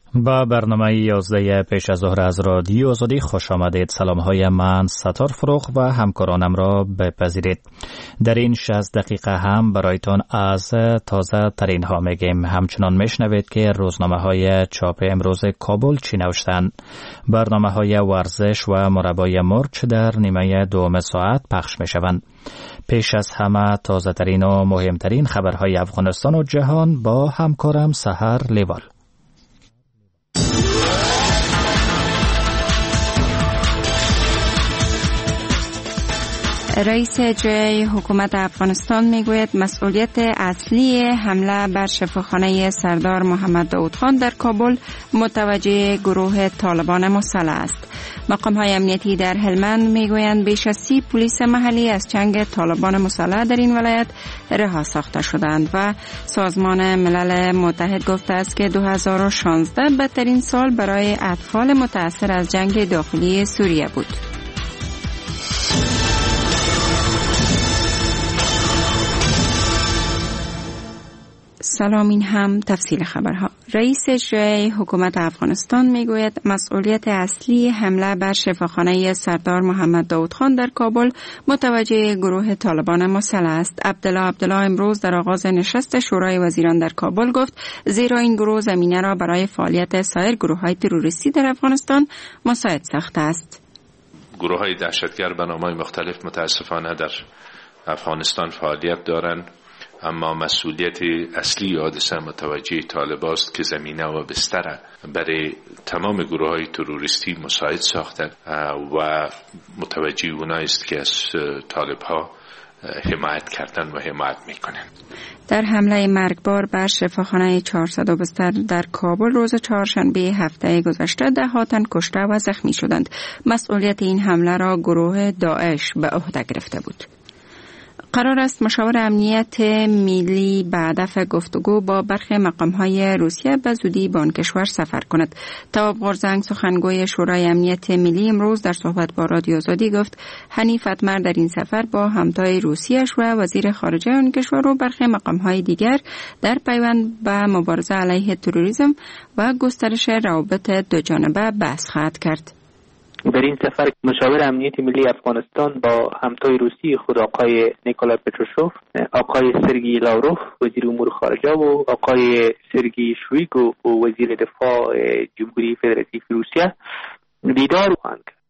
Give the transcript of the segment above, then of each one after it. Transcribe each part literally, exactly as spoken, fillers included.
با برنامه یازده پیش از ظهر از رادیو آزادی خوش آمدید. سلام های من ستار فروغ و همکارانم را بپذیرید. در این شصت دقیقه هم برایتان از تازه ترین ها میگیم. همچنان میشنوید که روزنامه های چاپ امروز کابل چی نوشتند. برنامه های ورزش و مربای مرچ در نیمه دوم ساعت پخش میشوند. پیش از همه تازه ترین و مهمترین خبرهای افغانستان و جهان با همکارم سحر لیوال. رئیس اجرایی حکومت افغانستان میگوید مسئولیت اصلی حمله بر شفاخانه سردار محمد داود خان در کابل متوجه گروه طالبان مسلح است. مقام‌های امنیتی در هلمند میگویند بیش از سی پلیس محلی از چنگ طالبان مسلح در این ولایت رها ساخته شدند و سازمان ملل متحد گفته است که دو هزار و شانزده بدترین سال برای اطفال متأثر از جنگ داخلی سوریه بود. سلام، این هم تفصیل خبرها. رئیس اجرایی حکومت افغانستان میگوید مسئولیت اصلی حمله بر شفاخانه سردار محمد داود خان در کابل متوجه گروه طالبان مسلح است. عبدالله عبدالله امروز در آغاز نشست شورای وزیران در کابل گفت زیرا این گروه زمینه را برای فعالیت سایر گروه‌های تروریستی در افغانستان مساعد ساخته است. گروه‌های دهشتگر به نام‌های مختلف متاسفانه در افغانستان فعالیت دارند، اما مسئولیت اصلی حادثه متوجه طالبان است که زمینه و بستر برای تمام گروه‌های تروریستی مساعد ساختند و متوجه اونایی است که از طالب‌ها حمایت کردن و حمایت میکنند. در حمله مرگبار بر شفاخانه چهارصد بستر در کابل روز چهارشنبه هفته گذشته ده تن کشته و زخمی شدند. مسئولیت این حمله را گروه داعش به عهده گرفته بود. قرار است مشاور امنیت ملی به هدف گفتگو با برخی مقام‌های روسیه به زودی به آن کشور سفر کند. تواب غورزنگ سخنگوی شورای امنیت ملی امروز در صحبت با رادیو آزادی گفت حنیف اتمر در این سفر با همتای روسیه‌اش و وزیر خارجه آن کشور و برخی مقام‌های دیگر در پیوند به مبارزه علیه تروریسم و گسترش روابط دوجانبه بحث خواهد کرد. در این سفر مشاور امنیت ملی افغانستان با همتای روسی خود آقای نیکولای پتروشوف، آقای سرگئی لاوروف وزیر امور خارجه و آقای سرگئی شویگو وزیر دفاع جمهوری فدراتیو روسیه دیدار خواهند کرد.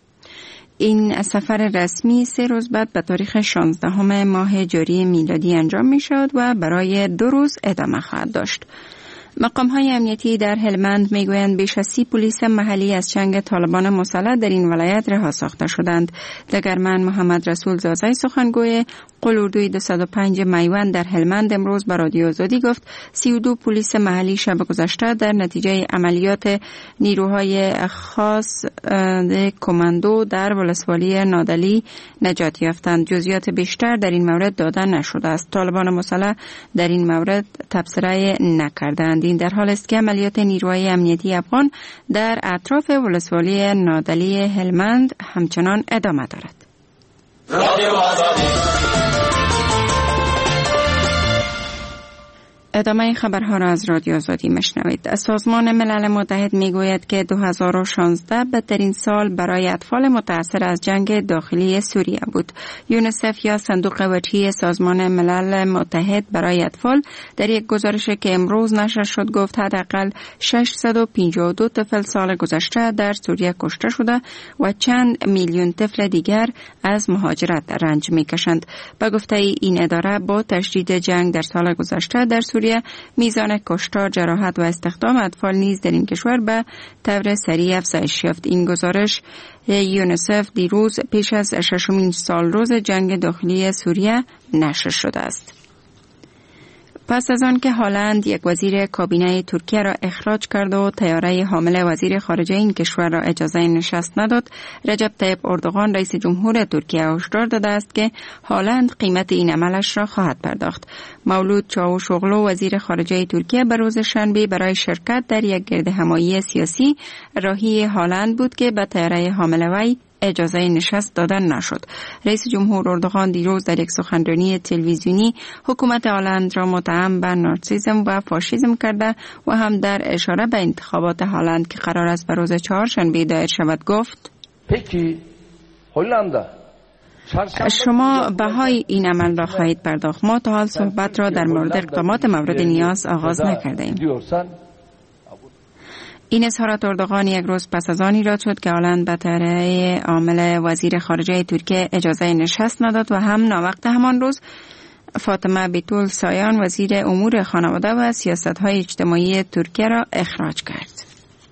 این سفر رسمی سه روز بعد به تاریخ شانزدهم ماه جاری میلادی انجام می شود و برای دو روز ادامه خواهد داشت. مقام‌های امنیتی در هلمند میگویند بیش از سی پلیس محلی از چنگ طالبان مسلح در این ولایت رها ساخته شدند. دگرمن محمد رسول زازای سخنگوی قلوردوی دویست و پنج میوند در هلمند امروز به رادیو آزادی گفت سی و دو پلیس محلی شب گذشته در نتیجه عملیات نیروهای خاص کماندو در ولسوالی نادلی نجات یافتند. جزئیات بیشتر در این مورد داده نشده است. طالبان مسلح در این مورد تبصره نکردند. این در حال است که عملیات نیروهای امنیتی افغان در اطراف ولسوالی نادلی هلمند همچنان ادامه دارد. ادامه خبرها را از رادیو آزادی مشنوید. سازمان ملل متحد میگوید که دو هزار و شانزده بدترین سال برای اطفال متأثر از جنگ داخلی سوریه بود. یونیسف یا صندوق وجهی سازمان ملل متحد برای اطفال در یک گزارش که امروز نشر شد گفت حداقل ششصد و پنجاه و دو طفل سال گذشته در سوریه کشته شده و چند میلیون طفل دیگر از مهاجرت رنج میکشند. به گفته این اداره با تشدید جنگ در سال گذشته در سوریه میزان کشتار، جراحت و استخدام اطفال نیز در این کشور به طور سریع افزایش یافت. این گزارش یونیسف دیروز پیش از ششمین سال روز جنگ داخلی سوریه نشر شده است. پس از آن که هالند یک وزیر کابینه ترکیه را اخراج کرد و طیاره حامل وزیر خارجه این کشور را اجازه نشست نداد، رجب طیب اردوغان رئیس جمهور ترکیه هشدار داده است که هالند قیمت این عملش را خواهد پرداخت. مولود چاوشوغلو وزیر خارجه ترکیه به روز شنبه برای شرکت در یک گردهمایی سیاسی راهی هالند بود که به طیاره حامل وی اجازه نشست داده نشد. رئیس جمهور اردوغان دیروز در یک سخنرانی تلویزیونی حکومت هلند را متهم به ناتسیسم و فاشیسم کرده و هم در اشاره به انتخابات هلند که قرار است به روز چهارشنبه دایر شود گفت: پکی هلند شما بهای این عمل را خواهید پرداخت. ما تا حال صحبت را در مورد اقدامات مورد نیاز آغاز نکرده ایم. این اظهارات اردوغان یک روز پس از آن ایراد شد که هلند به طرح عامل وزیر خارجه ترکیه اجازه نشست نداد و هم ناوقت همان روز فاطمه بیتول سایان وزیر امور خانواده و سیاست‌های اجتماعی ترکیه را اخراج کرد.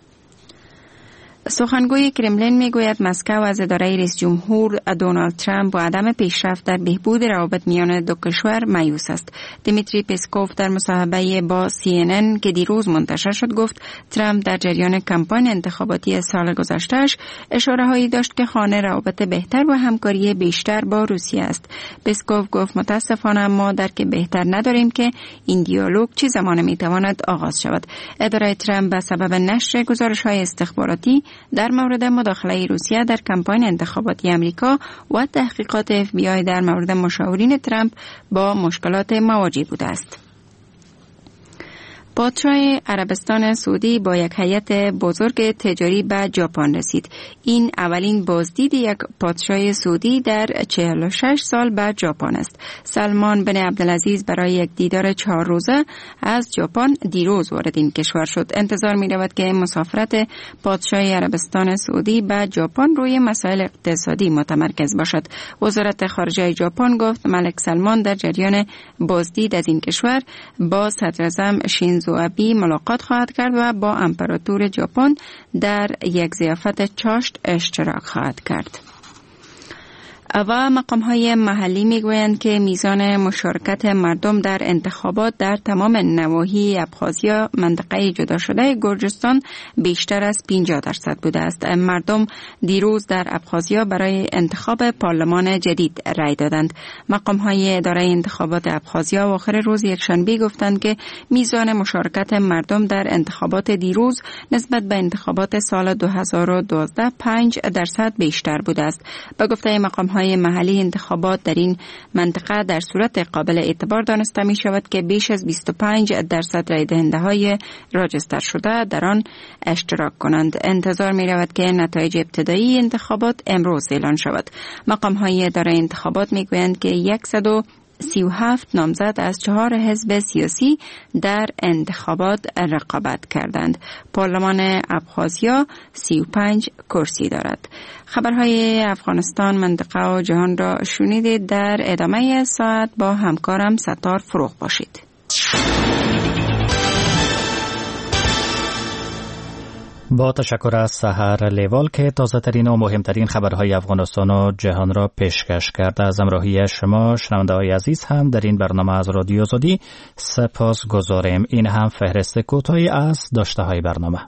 سخنگوی کرملین میگوید مسکو از اداره رئیس جمهور دونالد ترامپ و عدم پیشرفت در بهبود روابط میان دو کشور مایوس است. دیمیتری پسکوف در مصاحبه با سی ان ان که دیروز منتشر شد گفت ترامپ در جریان کمپاین انتخاباتی سال گذشتهش اشاره هایی داشت که خانه روابط بهتر و همکاری بیشتر با روسیه است. پسکوف گفت متاسفانه ما درک بهتر نداریم که این دیالوگ چه زمان میتواند آغاز شود. اداره ترامپ به سبب نشر گزارش های استخباراتی در مورد مداخله روسیه در کمپاین انتخاباتی امریکا و تحقیقات اف بی آی در مورد مشاورین ترامپ با مشکلات مواجه بوده است. پادشاه عربستان سعودی با یک هیئت بزرگ تجاری به ژاپن رسید. این اولین بازدید یک پادشاه سعودی در چهل و شش سال به ژاپن است. سلمان بن عبدالعزیز برای یک دیدار چهار روزه از ژاپن دیروز وارد این کشور شد. انتظار می رود که مسافرت پادشاه عربستان سعودی به ژاپن روی مسائل اقتصادی متمرکز باشد. وزارت خارجه ژاپن گفت ملک سلمان در جریان بازدید از این کشور با صدر اعظم شینزو آبی ملاقات خواهد کرد و با امپراتور ژاپن در یک ضیافت چاشت اشتراک خواهد کرد. و مقام‌های محلی میگویند که میزان مشارکت مردم در انتخابات در تمام نواحی ابخازیا منطقه جدا شده گرجستان بیشتر از پنجاه درصد بوده است. مردم دیروز در ابخازیا برای انتخاب پارلمان جدید رای دادند. مقام‌های اداره انتخابات ابخازیا آخر روز یکشنبه گفتند که میزان مشارکت مردم در انتخابات دیروز نسبت به انتخابات سال دو هزار و دوازده پنج درصد بیشتر بوده است. به گفته مقام‌های محلی انتخابات در این منطقه در صورت قابل اعتبار دانسته می شود که بیش از بیست و پنج درصد رای دهنده های راجستر شده در آن اشتراک کنند. انتظار می رود که نتایج ابتدایی انتخابات امروز اعلان شود. مقام های اداره انتخابات می گویند که صد و سی و هفت نامزد از چهار حزب سیاسی در انتخابات رقابت کردند. پارلمان ابخازیا سی و پنج کرسی دارد. خبرهای افغانستان، منطقه و جهان را شنیدید. در ادامه ساعت با همکارم ستار فروغ باشید. با تشکر از سحر لیوال که تازه ترین و مهمترین خبرهای افغانستان و جهان را پیشکش کرده. از همراهی شما شنونده های عزیز هم در این برنامه از رادیو آزادی سپاس گذاریم. این هم فهرست کوتاهی از داشته های برنامه.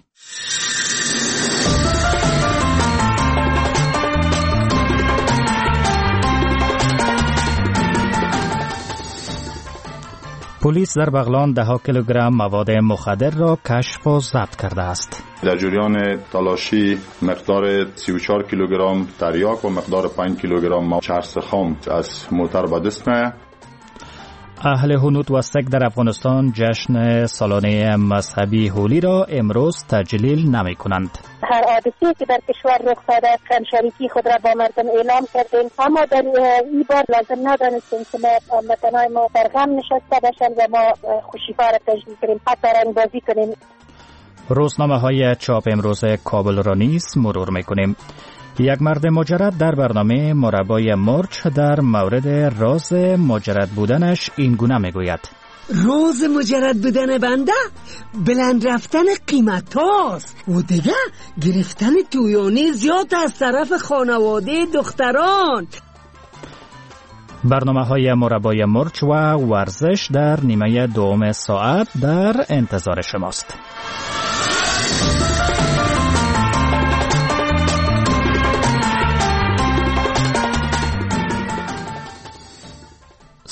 پلیس در بغلان ده ها کیلوگرم مواد مخدر را کشف و ضبط کرده است. در جریان تلاشی مقدار سی و چهار کیلوگرم تریاک و مقدار پنج کیلوگرم چرس خام از موتر به دست می‌آید. اهل هنود و سک در افغانستان جشن سالانه مذهبی هولی را امروز تجلیل نمی کنند. هر حادثه‌ای که در کشور رخ داده همشریکی خود را با مردم اعلام کردیم، اما در این بار لازم ندانستیم که ما هموطنان ما در غم نشسته باشند و ما خوشی‌ها را تجلیل کنیم، حتی رنگ بازی کنیم. روزنامه های چاپ امروز کابل را نیز مرور میکنیم. یک مرد مجرد در برنامه مربای مرچ در مورد راز مجرد بودنش این گونه میگوید: راز مجرد بودن بنده بلند رفتن قیمت هاست و دیگه گرفتن تویانی زیاد از طرف خانواده دختران. برنامه های مربای مرچ و ورزش در نیمه دوم ساعت در انتظار شماست.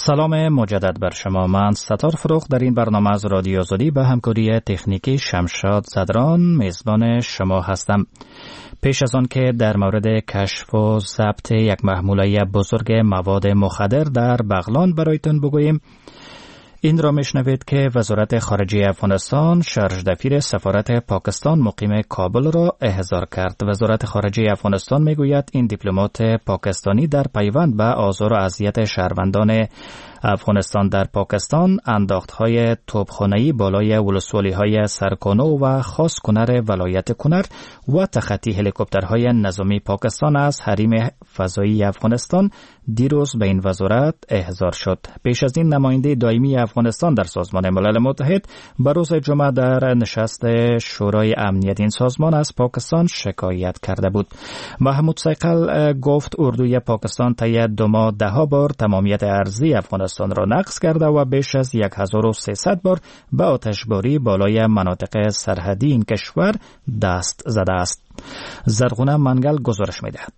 سلام مجدد بر شما. من ستار فروغ در این برنامه از رادیو آزادی به همکاری تکنیکی شمشاد زدران میزبان شما هستم. پیش از آن که در مورد کشف و ضبط یک محموله بزرگ مواد مخدر در بغلان برایتون بگوییم، این را میشنوید که وزارت خارجه افغانستان شارژ دفیر سفارت پاکستان مقیم کابل را احضار کرد. وزارت خارجه افغانستان میگوید این دیپلمات پاکستانی در پیوند به آزار و اذیت شهروندان افغانستان در پاکستان انداختهای توپخانه‌ای بالای ولسوالی‌های سرکانو و خاص کنر ولایت کنر و تخطی هلیکوپترهای نظامی پاکستان از حریم فضایی افغانستان دیروز به این وزارت احضار شد. پیش از این نماینده دائمی افغانستان در سازمان ملل متحد به روز جمعه در نشست شورای امنیت این سازمان از پاکستان شکایت کرده بود. محمود صیقل گفت اردوی پاکستان طی دو ماه ده ها بار تمامیت ارضی افغانستان را نقض کرده و بیش از هزار و سیصد بار به آتشباری بالای مناطق سرحدی این کشور دست زده است. زرغونه منگل گزارش می‌دهد.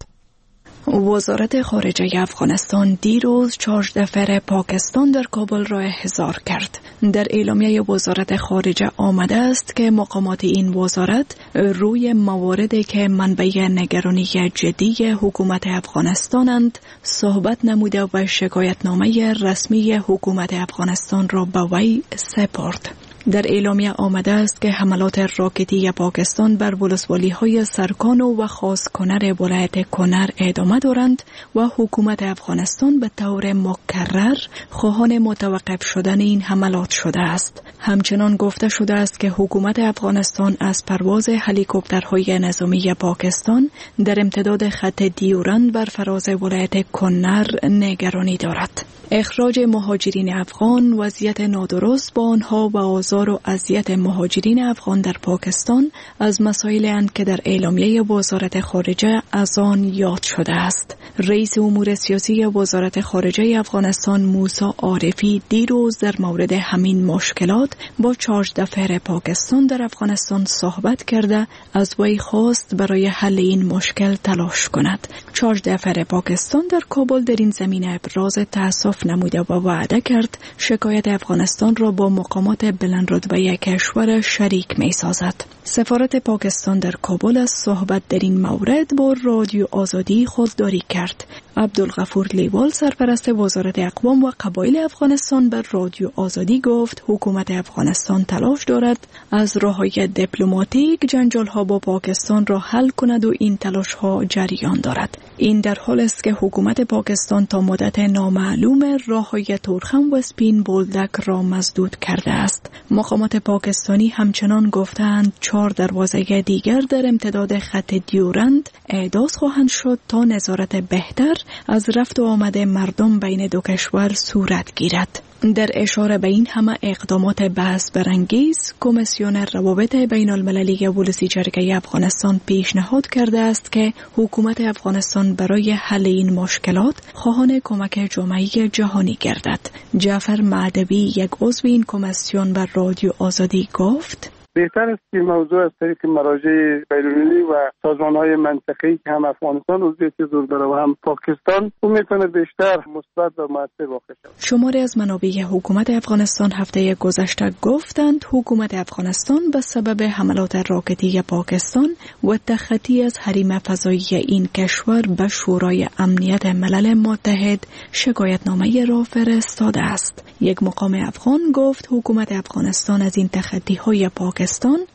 وزارت خارجه افغانستان دیروز چارج دفر پاکستان در کابل را احضار کرد. در اعلامیه وزارت خارجه آمده است که مقامات این وزارت روی مواردی که منبع نگرانی جدی حکومت افغانستانند صحبت نموده و شکایتنامه رسمی حکومت افغانستان را به وی سپرد. در اعلامیه آمده است که حملات راکتی پاکستان بر ولسوالی‌های سرکانو و خاص کنر ولایت کنر ادامه دارند و حکومت افغانستان به طور مکرر خواهان متوقف شدن این حملات شده است. همچنان گفته شده است که حکومت افغانستان از پرواز هلیکوپترهای نظامی پاکستان در امتداد خط دیورند بر فراز ولایت کنر نگرانی دارد. اخراج مهاجرین افغان، وضعیت نادرست با آنها و آزار و اذیت مهاجرین افغان در پاکستان از مسائلی اند که در اعلامیه وزارت خارجه از آن یاد شده است. رئیس امور سیاسی وزارت خارجه افغانستان موسی عارفی دیروز در مورد همین مشکلات با چارج دفر پاکستان در افغانستان صحبت کرده از وی خواست برای حل این مشکل تلاش کند. چارج دفر پاکستان در کابل در این زمینه ابراز تأسف نموده و وعده کرد شکایت افغانستان را با مقامات بلندرتبه کشور شریک می سازد. سفارت پاکستان در کابل از صحبت در این مورد با رادیو آزادی خودداری کرد. عبدالغفور لیوال سرپرست وزارت اقوام و قبایل افغانستان بر رادیو آزادی گفت حکومت افغانستان تلاش دارد از راه‌های دیپلماتیک جنجال‌ها با پاکستان را حل کند و این تلاش‌ها جریان دارد. این در حال است که حکومت پاکستان تا مدت نامعلوم راه‌های تورخم و سپین بولدک را مسدود کرده است. مقامات پاکستانی همچنان گفتند چهار دروازه دیگر در امتداد خط دیورند اعداد خواهند شد تا نظارت بهتر از رفت و آمد مردم بین دو کشور صورت گیرد. در اشاره به این همه اقدامات بحث برانگیز، کمیسیون روابط بین المللی ولسی جرگه افغانستان پیشنهاد کرده است که حکومت افغانستان برای حل این مشکلات خواهان کمک جامعه جهانی گردد. جعفر معدوی، یک عضو این کمیسیون، بر رادیو آزادی گفت بهتر است که موضوع از طریق مراجع بین‌المللی و سازمان‌های منطقه‌ای که هم افغانستان عضویت زور داره و هم پاکستان اون میتونه بیشتر مثبت و مؤثر واقع شود. شماری از منابع حکومت افغانستان هفته گذشته گفتند حکومت افغانستان به سبب حملات راکتی پاکستان و تخطی از حریم فضایی این کشور به شورای امنیت ملل متحد شکایتنامه را فرستاده است. یک مقام افغان گفت حکومت افغانستان از این تخطی‌های پاکستان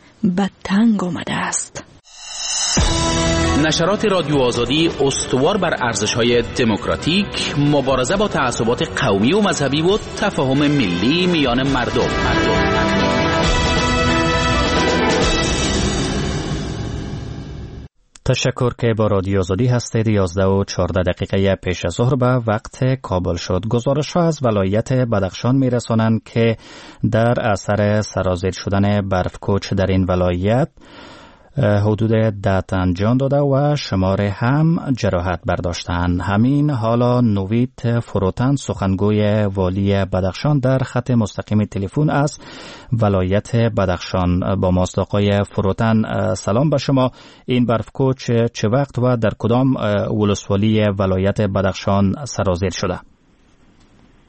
به تنگ آمده است. نشرات رادیو آزادی استوار بر ارزش‌های دموکراتیک، مبارزه با تعصبات قومی و مذهبی و تفاهم ملی میان مردم. مردم. تشکر که با رادیو آزادی هستید. یازده و چهارده دقیقه پیش از ظهر به وقت کابل شد. گزارش ها از ولایت بدخشان می رسانند که در اثر سرازیر شدن برفکوچ در این ولایت حدود ده تن جان داده و شمار هم جراحت برداشتند. همین حالا نوید فروتن، سخنگوی والی بدخشان، در خط مستقیم تلفن از ولایت بدخشان با ماست. آقای فروتن، سلام به شما. این برفکوچ چه وقت و در کدام ولسوالی ولایت بدخشان سرازیر شده؟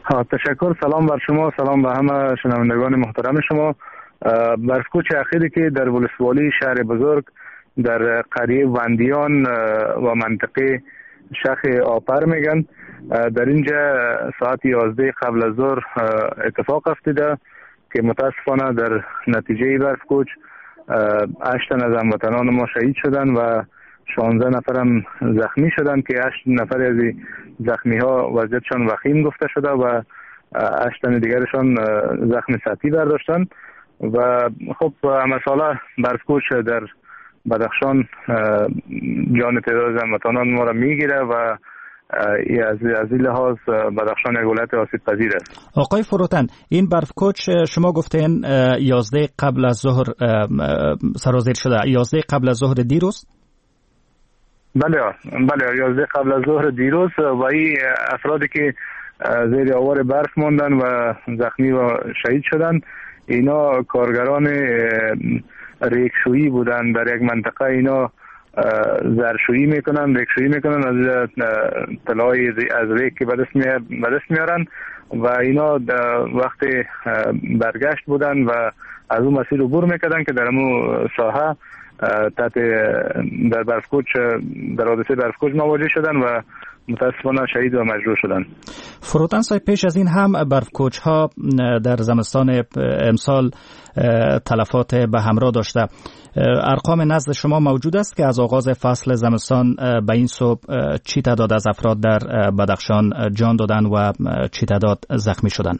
تشکر. سلام بر شما، سلام به همه شنوندگان محترم شما. برفکوچ اخیری که در ولسوالی شهر بزرگ در قریه وندیان و منطقه شاخ آپر میگن، در اینجا ساعت یازده قبل از ظهر اتفاق افتاده که متاسفانه در نتیجه برفکوچ هشت تن از هموطنان ما شهید شدن و شانزده نفر هم زخمی شدن که هشت نفر از زخمی ها وضعیتشان وخیم گفته شده و هشت تن دیگرشان زخم سطحی برداشتن. و خب مسئله برفکوچ در بدخشان جان تعداد هموطنان ما را میگیره و از از این لحاظ بدخشان یک ولایت آسیب پذیر است. آقای فروتن، این برفکوچ شما گفتین یازده قبل از ظهر سرازیر شده، یازده قبل از ظهر دیروز؟ بله بله یازده قبل از ظهر دیروز و این افرادی که زیر آوار برف ماندن و زخمی و شهید شدن اینا کارگران ریکشویی بودن. در یک منطقه اینا زرشویی میکنن، ریکشویی میکنن، از طلای از ریک که به دست میارن و اینا وقتی برگشت بودن و از اون مسیر عبور میکردن که در اون ساحه تحت در برفکوچ در حادثه برفکوچ مواجه شدن و متاسفانه شهید و مجروح شدن. فروتن صاحب، پیش از این هم برفکوچ ها در زمستان امسال تلفات به همراه داشته. ارقام نزد شما موجود است که از آغاز فصل زمستان به این صبح چی تعداد از افراد در بدخشان جان دادن و چی تعداد زخمی شدن؟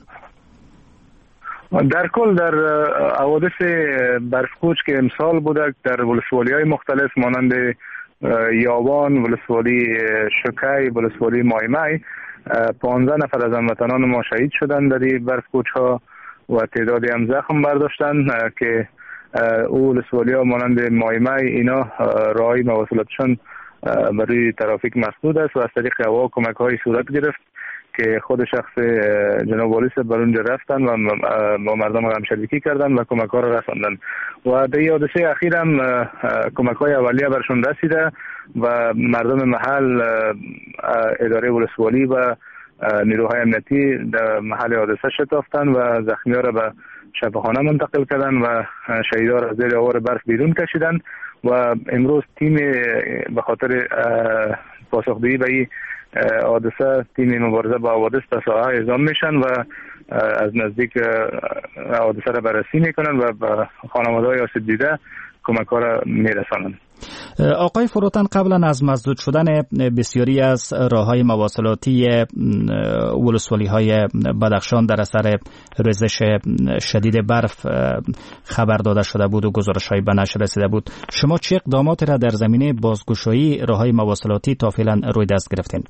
در کل در حوادث برفکوچ که امسال بوده در ولسوالی های مختلف مانند یاوان، ولسوالی شکی، ولسوالی مایمای، پانزده نفر از هموطنان ما شهید شدن در این برفکوچ ها و تعدادی هم زخم برداشتن که او ولسوالی ها مانند مایمای اینا راهی مواصلاتشان برای ترافیک مسدود است و از طریق هوا کمک های صورت گرفت که خود شخص جناب والی صاحب بر اونجا رفتن و با مردم همشریکی کردن و کمک ها را رساندن و در حادثه اخیر هم کمک های اولیه برشون رسیده و مردم محل، اداره ولسوالی و نیروهای امنیتی در محل حادثه شتافتن و زخمی ها را به شفاخانه منتقل کردن و شهیدا را از زیر آوار برف بیرون کشیدن و امروز تیم به خاطر پاسخگویی به این حادثه تیم مبارزه با حوادث به ساحه اعزام میشن و از نزدیک حادثه را بررسی میکنن و به خانواده‌های آسیب دیده کمک ها را میرسانند. آقای فروتن، قبلا از مسدود شدن بسیاری از راههای مواصلاتی ولسوالی های بدخشان در اثر ریزش شدید برف خبر داده شده بود و گزارش های به نشر رسیده بود. شما چه اقداماتی را در زمینه بازگشایی راههای مواصلاتی تا فعلا روی دست گرفتین؟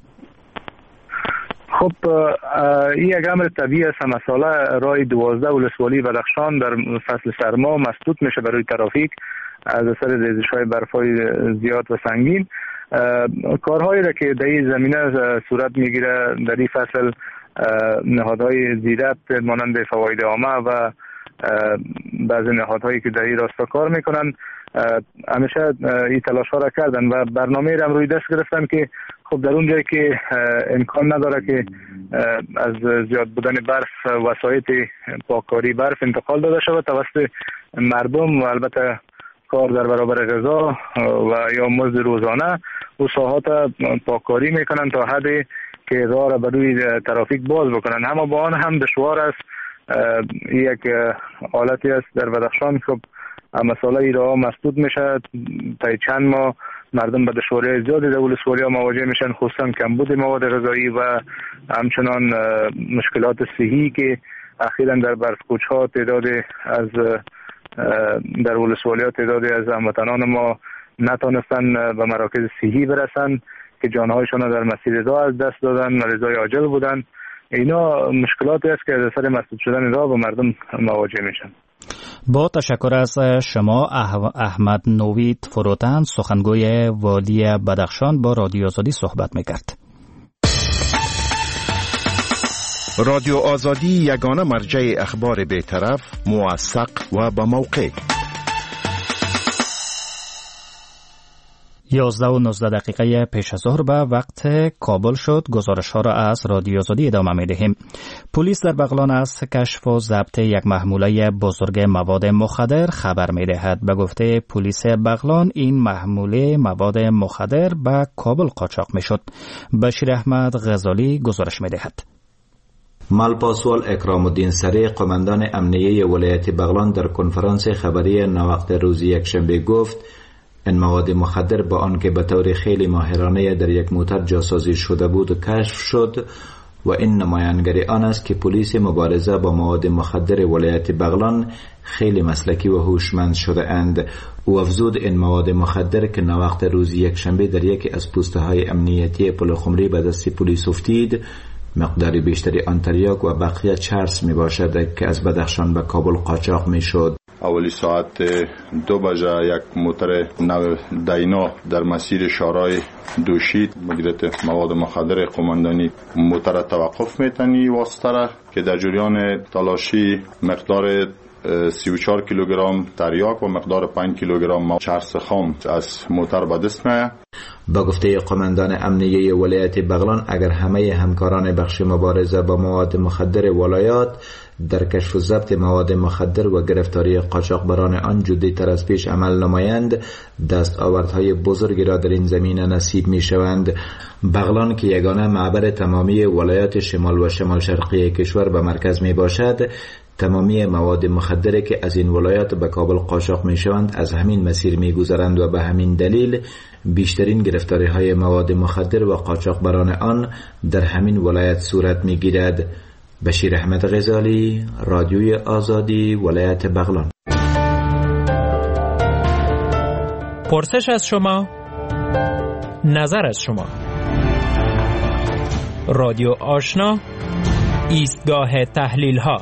خب این یک امر طبیعی است. مسئله راه دوازده ولسوالی بدخشان در فصل سرما مسدود میشه برای ترافیک از اثر ریزش های برفای زیاد و سنگین. کارهایی را که در این زمینه صورت میگیره در این فصل نهادهای زیرت مانند فواید عامه و بعضی نهادهایی که در این راستا کار میکنن همیشه این تلاش ها را کردن و برنامه را روی دست گرفتن که خب در اون جایی که امکان نداره که از زیاد بودن برف وسایط پاککاری برف انتقال داده شود توسط مردم و البته کار در برابر غذا و یا مزد روزانه و ساحات پاککاری میکنن تا حدی که راه را برای ترافیک باز بکنن. اما با آن هم دشوار است. یک حالتی است در بدخشان خب مسئله ای راه مسدود میشه تا چند ماه مردم به دشواری زیادی در ولسوالی ها مواجه میشن، خصوصا کمبود مواد غذایی و همچنان مشکلات صحی که اخیراً در برفکوچ ها تعدادی از در ولسوالی ها تعدادی از هموطنان ما نتونستن به مراکز صحی برسن که جانهایشان در مسیر راه از دست دادن، مریضای عاجل بودن. اینا مشکلاتی است که از اثر مسدود شدن راه با مردم مواجه میشن. با تشکر از شما احمد نوید فروتن، سخنگوی والی بدخشان، با رادیو آزادی صحبت میکرد. رادیو آزادی یگانه مرجع اخبار بی‌طرف، موثق و با موقع. یازده و نوزده دقیقه پیش از ظهر به وقت کابل شد. گزارش ها را از رادیو آزادی ادامه می دهیم. پلیس در بغلان از کشف و ضبط یک محموله بزرگ مواد مخدر خبر می دهد. به گفته پلیس بغلان این محموله مواد مخدر به کابل قاچاق می شد. بشیر احمد غزالی گزارش می دهد. ملپاسوال اکرام الدین سری قماندان امنیه ولایت بغلان در کنفرانس خبری نوقت روز یکشنبه گفت این مواد مخدر با آنکه به طور خیلی ماهرانه در یک موتر جاسازی شده بود و کشف شد و این نمایانگری آن است که پلیس مبارزه با مواد مخدر ولایت بغلان خیلی مسلکی و هوشمند شده اند. او افزود این مواد مخدر که نوقت روز یکشنبه در یکی از پوسته های امنیتی پل خمری به دست پلیس افتید مقداری بیشتری آن تریاک و بقیه چرس می باشد که از بدخشان به کابل قاچاق می شد. اولی ساعت دو بجه یک موتر نو دینا در مسیر شارای دوشید مدیریت مواد مخدر قماندانی موتر توقف میتنی واسطه که در جریان تلاشی مقدار سی و چهار کیلوگرم تریاک و مقدار پنج کیلوگرم چرس خام از موتر به دست میاد. با گفته قماندان امنیه ولایت بغلان اگر همه همکاران بخش مبارزه با مواد مخدر ولایات در کشف و ضبط مواد مخدر و گرفتاری قاچاقبران آن جدی‌تر از پیش عمل نمایند دستاوردهای بزرگی را در این زمینه نصیب می شوند. بغلان که یگانه معبر تمامی ولایات شمال و شمال شرقی کشور به مرکز می باشد تمامی مواد مخدری که از این ولایات به کابل قاچاق می شوند از همین مسیر می گذرند و به همین دلیل بیشترین گرفتاری های مواد مخدر و قاچاقبران آن در همین ولایت صورت می گیرد. بشیر احمد غزالی، رادیوی آزادی، ولایت بغلان. پرسش از شما، نظر از شما. رادیو آشنا، ایستگاه تحلیل ها.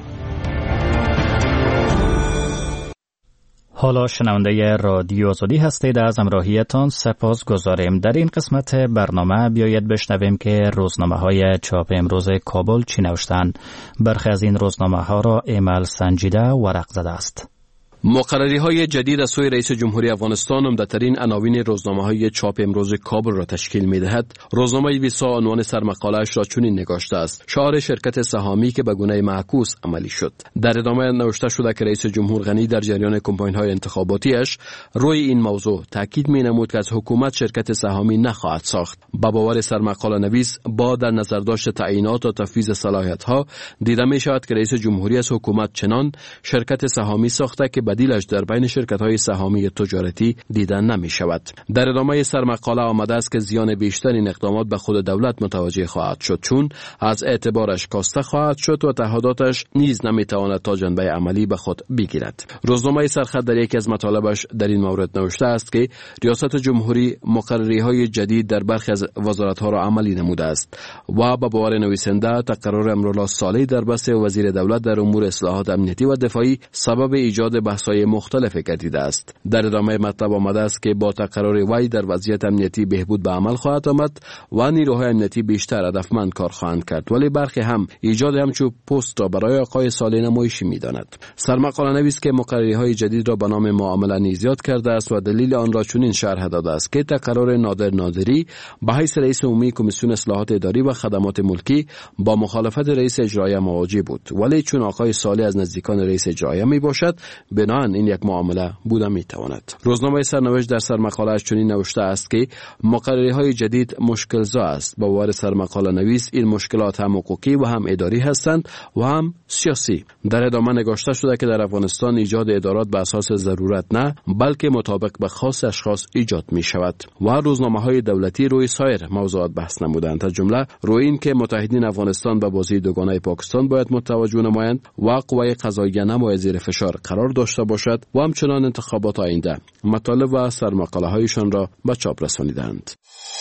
حالا شنونده رادیو آزادی هستید. از همراهیتان سپاس گذاریم. در این قسمت برنامه بیایید بشنویم که روزنامه های چاپ امروز کابل چی نوشتند. برخی از این روزنامه ها را ایمیل سنجیده ورق زده است. مقرری های جدید از سوی رئیس جمهوری افغانستان عمده‌ترین عناوین روزنامه های چاپ امروز کابل را تشکیل می دهد. روزنامه ویسا عنوان سرمقاله‌اش را چنین نگاشته است: شعار شرکت سهامی که به گونه معکوس عملی شد. در ادامه نوشته شده که رئیس جمهور غنی در جریان کمپاین های انتخاباتیش روی این موضوع تاکید می نمود که از حکومت شرکت سهامی نخواهد ساخت. با باور سرمقاله نویس با در نظر داشت تعیینات و تفویض صلاحیت ها دیده می شود که رئیس جمهوری از حکومت چنان شرکت سهامی ساخته که بدیلش در بین شرکت‌های سهامی تجارتی دیدن نمی شود. در ادامه سرمقاله آمده است که زیان بیشتر این اقدامات به خود دولت متوجه خواهد شد، چون از اعتبارش کاسته خواهد شد و تعهداتش نیز نمی تواند تا جنبه عملی به خود بگیرد. روزنامه سرخط در یکی از مطالبش در این مورد نوشته است که ریاست جمهوری مقرری‌های جدید در برخی از وزارت‌ها را عملی نموده است و به باور نویسنده تقرر امرالله صالح در بست وزیر دولت در امور اصلاحات امنیتی و دفاعی سبب ایجاد بحث‌های مختلف گردیده است. در ادامه مطلب آمده است که با تقرر وی در وضعیت امنیتی بهبود به عمل خواهد آمد و نیروهای امنیتی بیشتر هدفمند کار خواهند کرد، ولی برخی هم ایجاد همچون پست را برای آقای صالح نمایشی می‌داند. سرمقاله نویس که مقرری‌های جدید را به نام معامله نیز یاد کرده است و دلیل آن را چنین شرح داده است که تقرر نادر نادری به حیث رئیس عمومی کمیسیون اصلاحات اداری و خدمات ملکی با مخالفت رئیس اجرایی مواجه بود، ولی چون آقای صالح از نزدیکان رئیس اجرایی میباشد بنابراین این یک معامله بوده میتواند. روزنامه سرنوشت در سرمقاله‌اش چنین نوشته است که مقرری‌های جدید مشکل‌زا است. با باور سرمقاله نویس این مشکلات هم حقوقی و هم اداری هستند و هم سیاسی. در ادامه نگاشته شده که در افغانستان ایجاد ادارات به اساس ضرورت نه بلکه مطابق به خاص اشخاص ایجاد می شود و روزنامه‌های دولتی روی سایر موضوعات بحث نمودند، از جمله روی این که متحدین افغانستان به بازی دوگانه پاکستان باید متوجه نمایند و قوای قضاییه نباید زیر فشار قرار داشته باشد و همچنان انتخابات آینده مطالب و سرمقاله هایشان را به چاپ رسانیدند.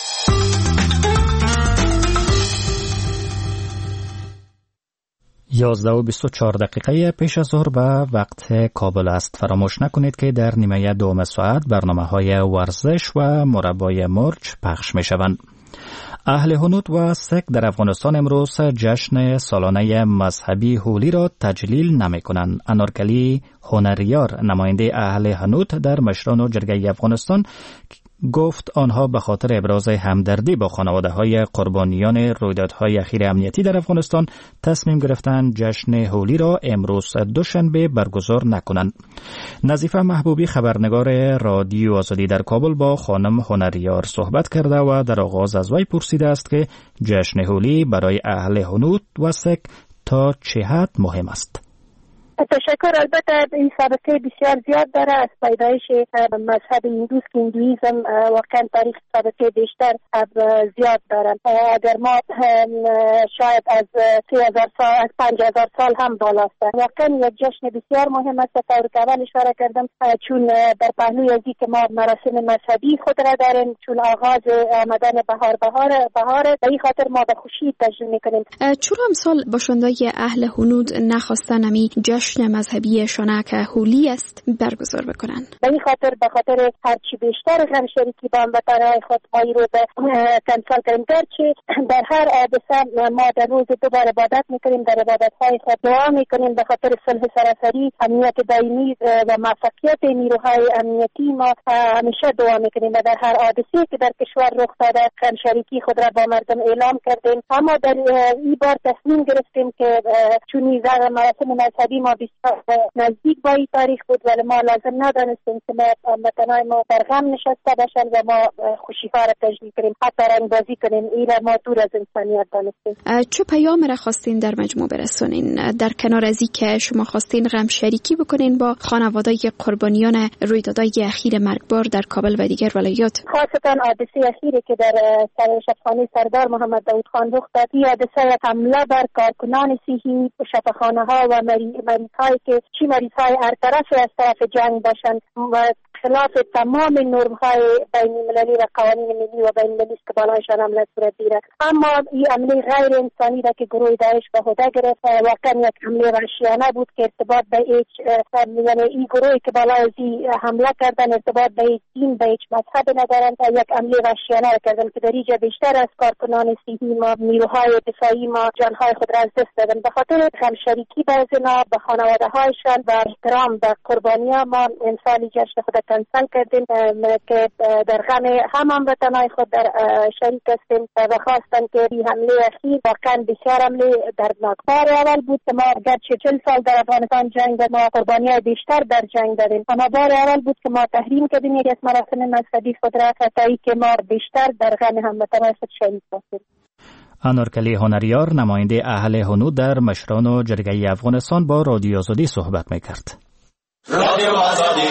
یازده و بیست و چهار دقیقه پیش از ظهر به وقت کابل است. فراموش نکنید که در نیمه دوم ساعت برنامه های ورزش و مربای مرچ پخش می شوند. اهل هنود و سک در افغانستان امروز جشن سالانه مذهبی هولی را تجلیل نمی کنند. انارکلی هنریار نماینده اهل هنود در مشران و جرگه افغانستان گفت آنها به خاطر ابراز همدردی با خانواده‌های قربانیان رویدادهای اخیر امنیتی در افغانستان تصمیم گرفتند جشن هولی را امروز دوشنبه برگزار نکنند. نظیفه محبوبی خبرنگار رادیو آزادی در کابل با خانم هنریار صحبت کرده و در آغاز از وی پرسیده است که جشن هولی برای اهل هنود و سک تا چه حد مهم است. تشکر. البته این سابقه بسیار زیاد داره از پیدایش مذهب هندوست که هندویزم واقعا تاریخ سابقه بیشتر زیاد داره. اگر ما شاید از سه هزار سال از پنج هزار سال هم بالاست. واقعا یک جشن بسیار مهم است. طور که اول اشاره کردم چون در پهلوی ازی که ما مراسم مذهبی خود را داریم، چون آغاز آمدن بهار بهار بهار به این خاطر ما به خوشی تجربه میکنیم. چرا امسال باشندگان اهل هنود نخواستن امی جشن مذهبی شانه که هولی است برگزار بکنن؟ به این خاطر به خاطر هرچی بیشتر غم شریکی با هموطنان خود آیی رو به کنسال کنیم. گرچه در هر حادثه ما در روز دو بار عبادت میکنیم، در عبادتهای خود دعا میکنیم به خاطر صلح سراسری، امنیت دائمی و موفقیت نیروهای امنیتی. ما همیشه دعا میکنیم و در هر حادثه که در کشور رخ داده غم شریکی خود را با مردم اعلام کردیم. اما در این بار تصمیم گرفتیم که چون این مراسم مذهبی ما بسیار نزدیک با این تاریخ بود ولی ما لازم ندانستیم که ما هموطنان ما در غم نشسته باشن و ما خوشی‌ها را تجلیل کنیم، حتی رنگ بازی کنیم. این را ما دور از انسانیت دانستیم. چه پیام را خواستین در مجموع برسونین در کنار از اینکه شما خواستین غم شریکی بکنین با خانواده‌های قربانیان رویدادهای اخیر مرگبار در کابل و دیگر ولایات؟ خاصتا حادثه اخیری که در شفاخانه سردار محمد داود خان رخ داد، این حادثه حمله بر کارکنان صحی، شفاخانه‌ها و مریض‌هایی که چی مریض‌های هر طرف از طرف جنگ باشن خلاف تمام نرم‌های بین‌المللی و قوانین ملی و بین‌المللی که بالایشان حمله صورت گیره. اما این حمله غیر انسانی را که گروه داعش به عهده گرفت واقعا یک حمله وحشیانه بود که ارتباط به هیچ یعنی این گروهی که بالای حمله کردن ارتباط به هیچ دین به هیچ مذهب ندارند. یک حمله وحشیانه را کردن که در اینجا بیشتر از کارکنان صحی ما، نیروهای دفاعی ما جانهای خود را از دست دادن. به خاطر همشریکی با اینا به خانواده‌هایشان و احترام به قربانیان ما انسانی جشن خود کنسل کردیم که در غم هم هموطنان خود در شریک هستیم و خواستن که این حمله اخیر واقعا بسیار حمله دردناک. بار اول بود که ما گرچه چهل سال در افغانستان جنگ و ما قربانیای بیشتر در جنگ داریم، اما بار اول بود که ما تحریم کردیم یک از مراسم مذهبی خود را تا که ما بیشتر در غم هموطنان خود شریک هستیم. انارکلی هنریار نماینده اهل هنود در مشران و جرگه افغانستان با رادیو آزادی صحبت میکرد. رادیو آزادی.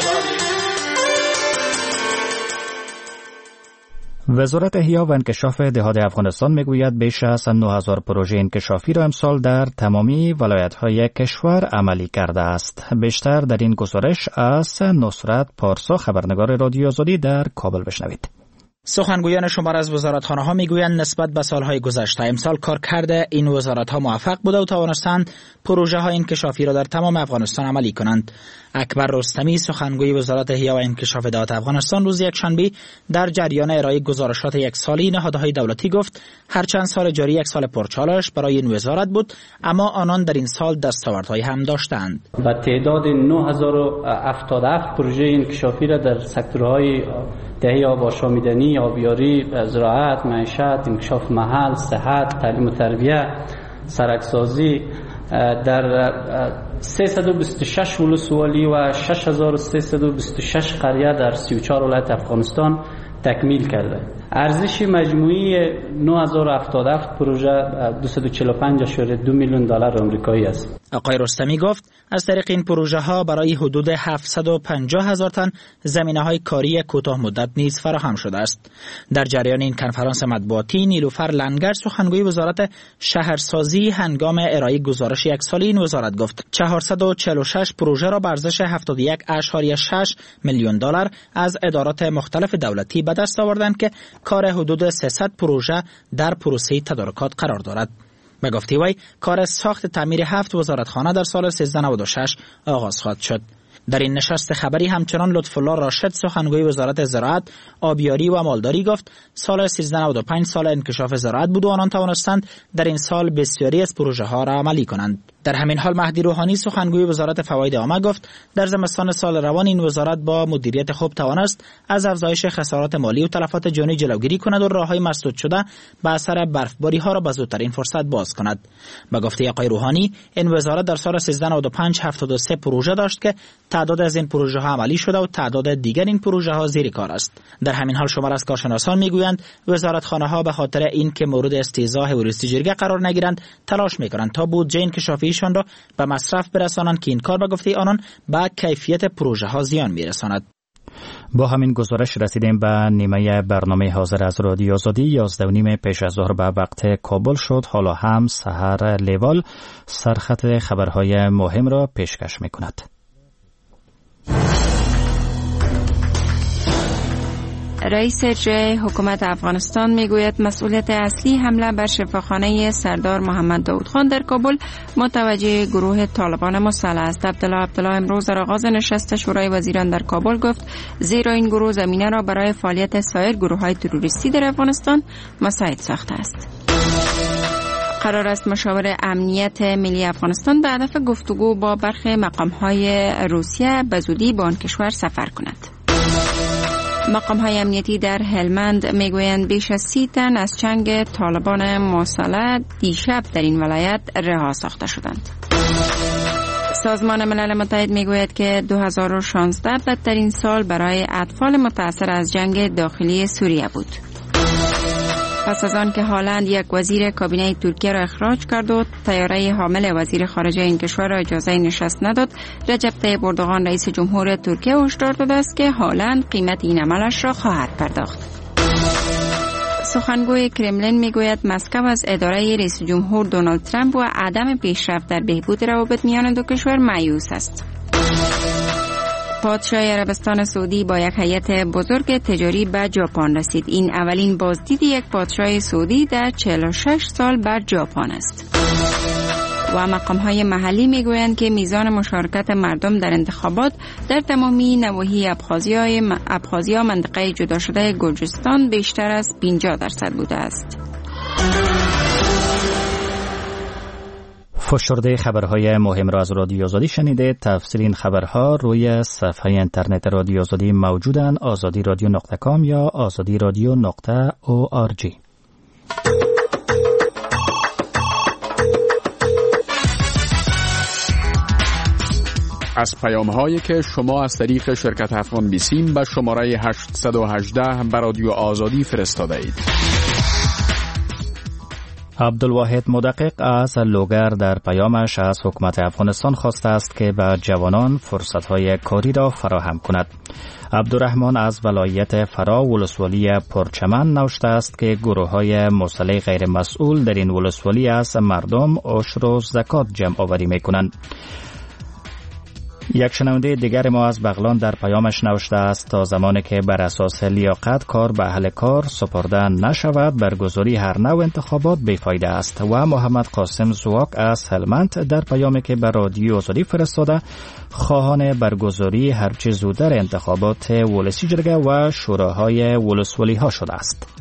وزارت احیا و انکشاف دهات افغانستان میگوید بیش از نه هزار پروژه انکشافی را امسال در تمامی ولایت‌های کشور عملی کرده است. بیشتر در این گزارش از نصرت پارسا خبرنگار رادیو آزادی در کابل بشنوید. سخنگویان شمار از وزارتخانه‌ها میگویند نسبت به سالهای گذشته امسال کارکرد این وزارت‌ها موفق بوده و توانستند پروژه‌های انکشافی را در تمام افغانستان عملی کنند. اکبر رستمی سخنگوی وزارت احیا و انکشاف دهات افغانستان روز یکشنبه در جریان ارائه گزارشات یک سالی نهادهای دولتی گفت هرچند سال جاری یک سال پرچالش برای این وزارت بود، اما آنان در این سال دستاوردهای هم داشتند. با تعداد نه هزار و هفتاد و هفت پروژه انکشافی را در سکتورهای دهی آب آشامیدنی، آبیاری، زراعت، معیشت، انکشاف محل، صحت، تعلیم و تربیت، سرکسازی در سیصد و بیست و شش ولسوالی و شش هزار و سیصد و بیست و شش قریه در سی و چهار ولایت افغانستان تکمیل کرده. ارزش مجموعی نه هزار و هفتاد و هفت پروژه دویست و چهل و پنج ممیز دو میلیون دلار آمریکایی است. آقای رستمی گفت از طریق این پروژه ها برای حدود هفتصد و پنجاه هزار تن زمینه های کاری کوتاه مدت نیز فراهم شده است. در جریان این کنفرانس مطبوعاتی نیلوفر لنگر سخنگوی وزارت شهرسازی هنگام ارائه گزارش یک سالی این وزارت گفت چهارصد و چهل و شش پروژه را به ارزش هفتاد و یک ممیز شش میلیون دلار از ادارات مختلف دولتی به دست آوردند که کار حدود سیصد پروژه در پروسه تدارکات قرار دارد. به گفته وی کار ساخت تعمیر هفت وزارتخانه در سال سیزده نود و شش آغاز خواهد شد. در این نشست خبری همچنان لطفالله راشد سخنگوی وزارت زراعت، آبیاری و مالداری گفت سال سیزده نود و پنج سال انکشاف زراعت بود و آنان توانستند در این سال بسیاری از پروژه ها را عملی کنند. در همین حال مهدی روحانی سخنگوی وزارت فواید عامه گفت در زمستان سال روان این وزارت با مدیریت خوب توانست از افزایش خسارات مالی و تلفات جانی جلوگیری کند و راههای مسدود شده به اثر برفباری ها را به زودترین فرصت باز کند. به گفته آقای روحانی این وزارت در سال سیزده نود و پنج هفتاد و سه پروژه داشت که تعداد از این پروژه ها عملی شده و تعداد دیگر این پروژه ها زیر کار است. در همین حال شمار از کارشناسان میگویند وزارتخانه ها به خاطر اینکه مورد استیضاح و ریستیجرگی قرار نگیرند تلاش میکنند تا بودجه انکشافیشان را به مصرف برسانند که این کار به گفته آنان به کیفیت پروژه ها زیان میرساند. با همین گزارش رسیدیم به نیمه برنامه حاضر از رادیو آزادی. یازده و نیم پیش از ظهر به وقت کابل شد. حالا هم سحر لیوال سرخط خبرهای مهم را پیشکش میکند. رئیس اجرایی حکومت افغانستان میگوید مسئولیت اصلی حمله بر شفاخانه سردار محمد داود خان در کابل متوجه گروه طالبان مسلح است. عبدالله عبدالله امروز در آغاز نشست شورای وزیران در کابل گفت زیرا این گروه زمینه را برای فعالیت سایر گروه‌های تروریستی در افغانستان مساعد ساخته است. قرار است مشاور امنیت ملی افغانستان به هدف گفتگو با برخی مقام‌های روسیه به زودی به آن کشور سفر کند. مقام‌های امنیتی در هلمند میگویند بیش از سی تن از چنگ طالبان مسلح دیشب در این ولایت رها ساخته شدند. سازمان ملل متحد میگوید که دو هزار و شانزده بدترین سال برای اطفال متاثر از جنگ داخلی سوریه بود. پس از آن که هالند یک وزیر کابینه ترکیه را اخراج کرد و طیاره حامل وزیر خارجه این کشور را اجازه نشست نداد، رجب طیب اردوغان رئیس جمهور ترکیه هشدار داده است که هالند قیمت این عملش را خواهد پرداخت. سخنگوی کرملین میگوید مسکو از اداره رئیس جمهور دونالد ترامپ و عدم پیشرفت در بهبود روابط میان دو کشور مایوس است. پادشاه عربستان سعودی با یک هیئت بزرگ تجاری به ژاپن رسید. این اولین بازدید یک پادشاه سعودی در چهل و شش سال بر ژاپن است. و مقام‌های محلی میگویند که میزان مشارکت مردم در انتخابات در تمامی نواحی ابخازیا ابخازیا منطقه جدا شده گرجستان بیشتر از پنجاه درصد بوده است. فشرده خبرهای مهم را از رادیو آزادی شنیده. تفصیل این خبرها روی صفحه اینترنت رادیو آزادی موجودند. آزادی رادیو نقطه کام یا آزادی رادیو نقطه او آر جی. از پیام هایی که شما از طریق شرکت افغان بیسیم به شماره هشتصد و هجده به رادیو آزادی فرستاده اید. عبدالواحد مدقق از لوگر در پیامش از حکومت افغانستان خواسته است که به جوانان فرصت‌های کاری را فراهم کند. عبدالرحمن از ولایت فرا ولسوالی پرچمن نوشته است که گروه‌های مسلح غیر مسئول در این ولسوالی از مردم عشر و زکات جمع آوری می‌کنند. یک شنونده دیگر ما از بغلان در پیامش نوشته است تا زمانی که بر اساس لیاقت کار به اهل کار سپرده نشود برگزاری هر نوع انتخابات بیفایده است. و محمد قاسم زواک از هلمند در پیامی که به رادیو آزادی فرستاده خواهان برگزاری هرچه زودتر انتخابات ولسی جرگه و شوراهای ولسوالی ها شده است.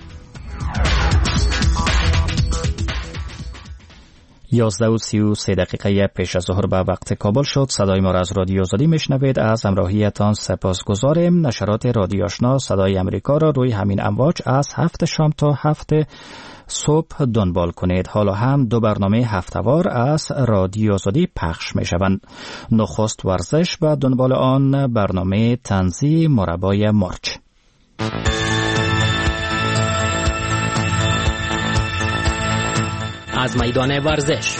یازده و سی و سه دقیقه پیش از ظهر به وقت کابل شد. صدای ما را از رادیو آزادی میشنوید. از همراهیتان سپاسگزاریم. نشرات رادیو آشنا صدای امریکا را روی همین امواج از هفت شام تا هفت صبح دنبال کنید. حالا هم دو برنامه هفته‌وار از رادیو آزادی پخش می شوند. نخست ورزش و دنبال آن برنامه طنزی مربای مارچ. از میدان ورزش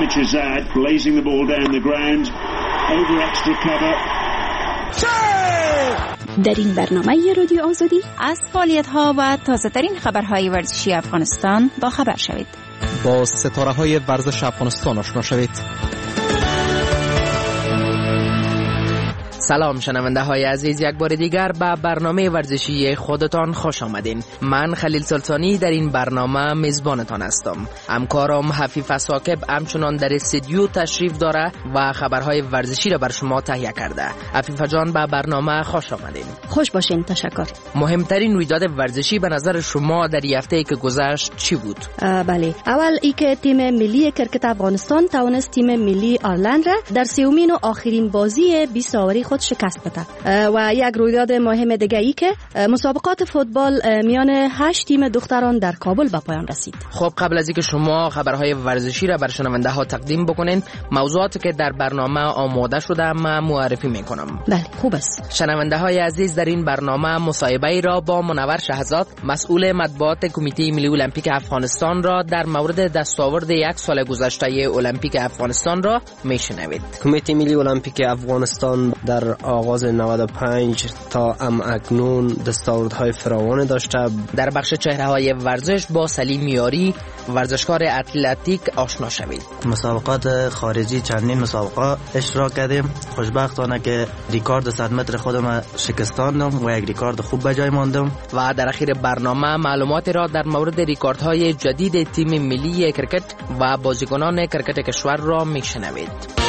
در این برنامه رادیو آزادی از فعالیت‌ها و تازه‌ترین خبرهای ورزشی افغانستان با خبر شوید. با ستاره‌های ورزش افغانستان آشنا شوید. سلام شنونده های عزیز، یک بار دیگر به برنامه ورزشی خودتان خوش آمدین. من خلیل سلطانی در این برنامه میزبانتان هستم. همکارم حفیف ساکب همچنان در استودیو تشریف داره و خبرهای ورزشی را بر شما تهیه کرده. حفیف جان، به برنامه خوش آمدین. خوش باشین. تشکر. مهمترین رویداد ورزشی به نظر شما در هفته‌ای که گذشت چی بود؟ بله، اول ای که تیم ملی کرکت افغانستان توانست تیم ملی آیرلند را در سومین و آخرین بازی بیست اوری خود شکست بده. و یک رویداد مهم دیگه ای که مسابقات فوتبال میان هشت تیم دختران در کابل به پایان رسید. خب قبل از اینکه شما خبرهای ورزشی را بر شنونده ها تقدیم بکنین، موضوعاتی که در برنامه آماده شده من معرفی میکنم. بله، خوب است. شنونده های عزیز، در این برنامه مصاحبه ای را با منور شهزاد، مسئول مطبوعات کمیته ملی المپیک افغانستان را در مورد دستاورد یک سال گذشته المپیک افغانستان را میشنوید. کمیته ملی المپیک افغانستان در آغاز نود و پنج تا ام اکنون دستاوردهای فراوان داشته. در بخش چهره‌های ورزش با سلیم یاری، ورزشکار اتلتیک، آشنا شوید. مسابقات خارجی چندین مسابقه اشتراک کردیم. خوشبختانه که ریکارد صد متر خودم شکستاندم و یک ریکارد خوب به جای ماندم. و در اخیر برنامه معلوماتی را در مورد ریکاردهای جدید تیم ملی کرکت و بازیکنان کرکت کشور را میشنوید.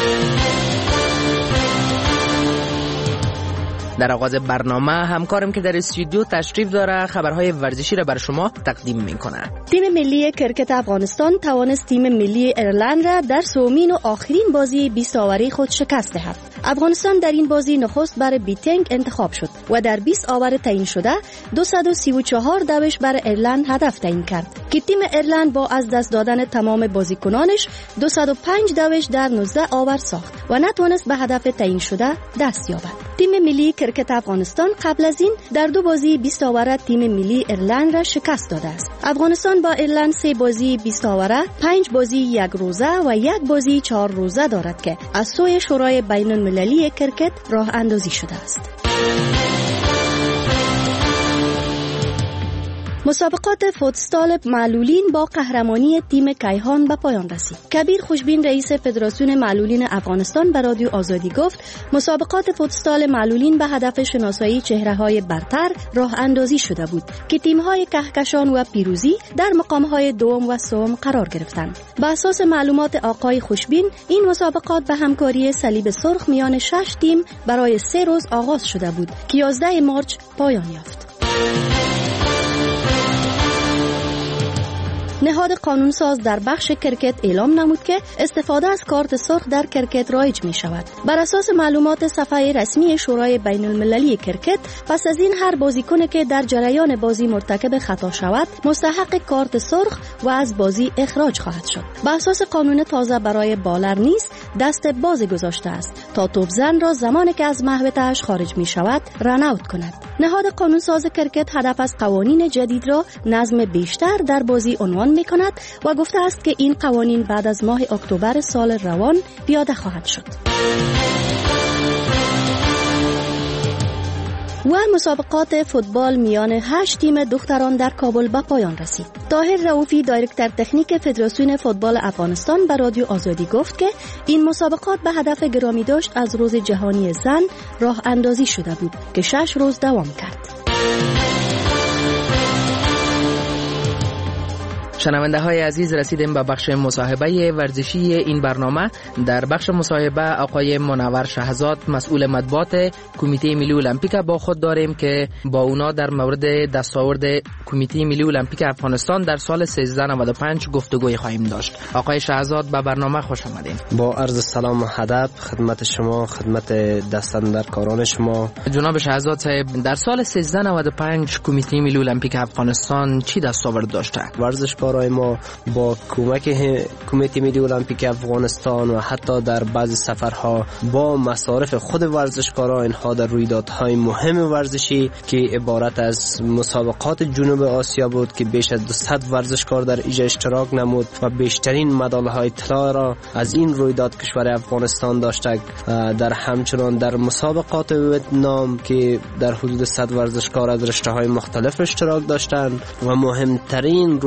در آغاز برنامه همکارم که در استودیو تشریف داره خبرهای ورزشی را بر شما تقدیم میکنه. تیم ملی کرکت افغانستان توانست تیم ملی ایرلند را در سومین و آخرین بازی بیست اوری خود شکست دهد. افغانستان در این بازی نخست بر بیتینگ انتخاب شد و در بیست اوور تعیین شده دویست و سی و چهار دوش بر ایرلند هدف تعیین کرد که تیم ایرلند با از دست دادن تمام بازیکنانش دویست و پنج دوش در نوزده اوور ساخت و نتوانست به هدف تعیین شده دست یابد. تیم ملی کرکت افغانستان قبل از این در دو بازی بیست اوره تیم ملی ایرلند را شکست داده است. افغانستان با ایرلند سه بازی بیست اوره، پنج بازی یک روزه و یک بازی چهار روزه دارد که از سوی شورای بین المللی کرکت راه اندازی شده است. مسابقات فوتسال معلولین با قهرمانی تیم کیهان به پایان رسید. کبیر خوشبین رئیس فدراسیون معلولین افغانستان به رادیو آزادی گفت مسابقات فوتسال معلولین به هدف شناسایی چهره‌های برتر راه اندازی شده بود که تیم‌های کهکشان و پیروزی در مقام‌های دوم و سوم قرار گرفتند. بر اساس معلومات آقای خوشبین این مسابقات به همکاری صلیب سرخ میان شش تیم برای سه روز آغاز شده بود که یازده مارس پایان یافت. نهاد قانونساز در بخش کرکت اعلام نمود که استفاده از کارت سرخ در کرکت رایج می شود. بر اساس معلومات صفحه رسمی شورای بین المللی کرکت، پس از این هر بازیکن که در جریان بازی مرتکب خطا شود مستحق کارت سرخ و از بازی اخراج خواهد شد. بر اساس قانون تازه برای بالر نیز دست باز گذاشته است تا توپزن را زمانی که از محوطه‌اش خارج می شود رن اوت کند. نهاد قانونساز کرکت هدف از قوانین جدید را نظم بیشتر در بازی عنوان می کند و گفته است که این قوانین بعد از ماه اکتبر سال روان پیاده خواهد شد. و مسابقات فوتبال میان هشت تیم دختران در کابل به پایان رسید. طاهر رؤوفی دایرکتور تکنیک فدراسیون فوتبال افغانستان به رادیو آزادی گفت که این مسابقات به هدف گرامی داشت از روز جهانی زن راه اندازی شده بود که شش روز دوام کرد. شنونده های عزیز، رسیدیم به بخش مصاحبه ورزشی این برنامه. در بخش مصاحبه آقای منور شهزاد، مسئول مطبوعات کمیته ملی المپیک با خود داریم که با اونا در مورد دستاورد کمیته ملی المپیک افغانستان در سال سیزده نود و پنج گفتگوی خواهیم داشت. آقای شهزاد، به برنامه خوش آمدین. با عرض سلام و ادب خدمت شما، خدمت دستاندرکاران شما. جناب شهزاد صاحب، در سال سیزده نود و پنج کمیته ملی المپیک افغانستان چی دستاورد داشته؟ ورزشکار ما با کمک کمیته ملی المپیک افغانستان و حتی در بعضی سفرها با مصارف خود ورزشکاران اینها در رویدادهای مهم ورزشی که عبارت از مسابقات جنوب آسیا بود که بیش از دویست ورزشکار در ایجا اشتراک نمود و بیشترین مدال‌های طلا را از این رویداد کشور افغانستان داشته. در همچنان در مسابقات ویتنام که در حدود صد ورزشکار از رشته‌های مختلف اشتراک داشتند و مهمترین رویداد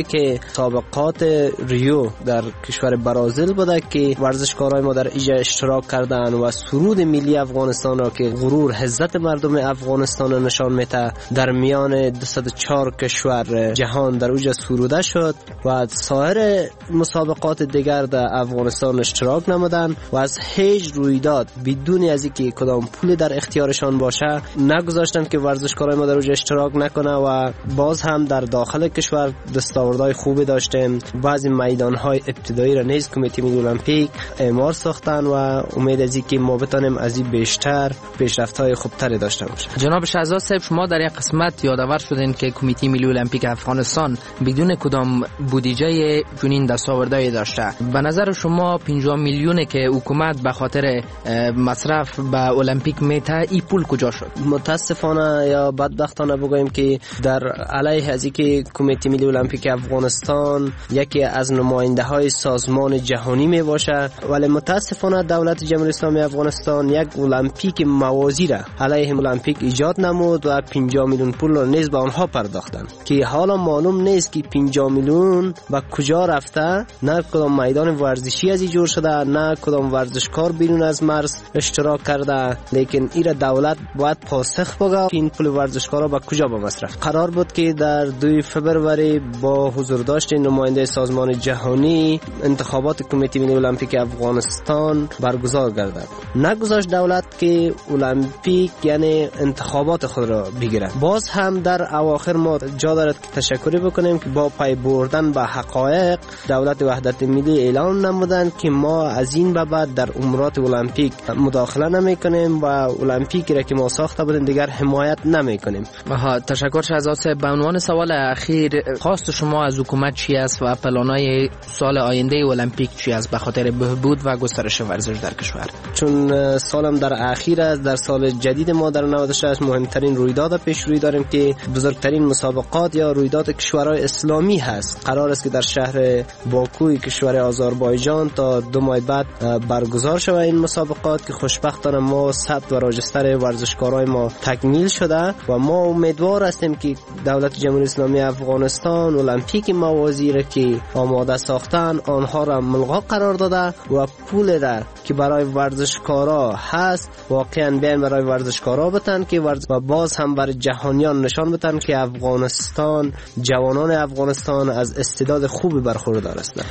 بوده که مسابقات ریو در کشور برازیل بوده که ورزشکارای ما در اینجا اشتراک کردن و سرود ملی افغانستان را که غرور عزت مردم افغانستان نشان میده در میان دویست و چهار کشور جهان در اونجا سروده شد و سایر مسابقات دیگر در افغانستان اشتراک نمودن و از هیچ رویداد بدون از اینکه کدام پول در اختیارشان باشه نگذاشتن که ورزشکارای ما در اونجا اشتراک نکنه و باز هم در داخل کشور دستاوردهای خوبی داشتیم. بعضی میدانهای ابتدایی را نیز کمیته ملی المپیک اعمار ساختن و امید از اینکه ما بتونیم از این بیشتر پیشرفت‌های خوبتری داشته باشیم. جناب شهزاد صاحب، شما در یک قسمت یادآور شدین که کمیته ملی المپیک افغانستان بدون کدام بودجه چنین دستاوردهایی داشته. به نظر شما پنجاه میلیون که حکومت به خاطر مصرف به المپیک میته این پول کجا شد؟ متاسفانه یا بدبختانه بگویم که در علیه از اینکه کمیته ملی المپیک افغانستان یکی از نماینده های سازمان جهانی می باشه، ولی متاسفانه دولت جمهوری اسلامی افغانستان یک المپیک موازی را علیه المپیک ایجاد نمود و پنجاه میلیون پول را نیز به آنها پرداختن که حالا معلوم نیست که پنجاه میلیون به کجا رفته. نه کدام میدان ورزشی از جور شده، نه کدام ورزشکار بیرون از مرز اشتراک کرده، لیکن این دولت باید پاسخ بگه که این پول ورزشکارا به کجا به مصرف. قرار بود که در دوی فبروری با حضور داشت نماینده سازمان جهانی انتخابات کمیته ملی المپیک افغانستان برگزار گردد. نگذاشت دولت که المپیک یعنی انتخابات خود را بگیره. باز هم در اواخر ما جا دارد که تشکری بکنیم که با پای بردن به حقایق دولت وحدت ملی اعلان نمودند که ما از این به بعد در امورات المپیک مداخله نمی کنیم و المپیکی را که ما ساخته بودیم دیگر حمایت نمی کنیم. ها تشکر شهزاد صاحب. به عنوان سوال اخیر، خواست شما از حکومت چی است و پلانای سال آینده المپیک چی است به خاطر بهبود و گسترش ورزش در کشور؟ چون سالم در اخیر است، در سال جدید ما در نود و شش مهمترین رویداد پیش روی داریم که بزرگترین مسابقات یا رویداد کشورهای اسلامی هست. قرار است که در شهر باکوی کشور آذربایجان تا دو ماه بعد برگزار شود این مسابقات که خوشبختانه ما ثبت و راجستر ورزشکارای ما تکمیل شده و ما امیدوار هستیم که دولت جمهوری اسلامی افغانستان المپیک موازی را که آماده ساختن آنها را ملغا قرار داده و پول را که برای ورزشکارا هست واقعا بیان برای ورزشکارا بتن که ورز... و باز هم برای جهانیان نشان بدن که افغانستان، جوانان افغانستان از استعداد خوبی برخوردار هستند.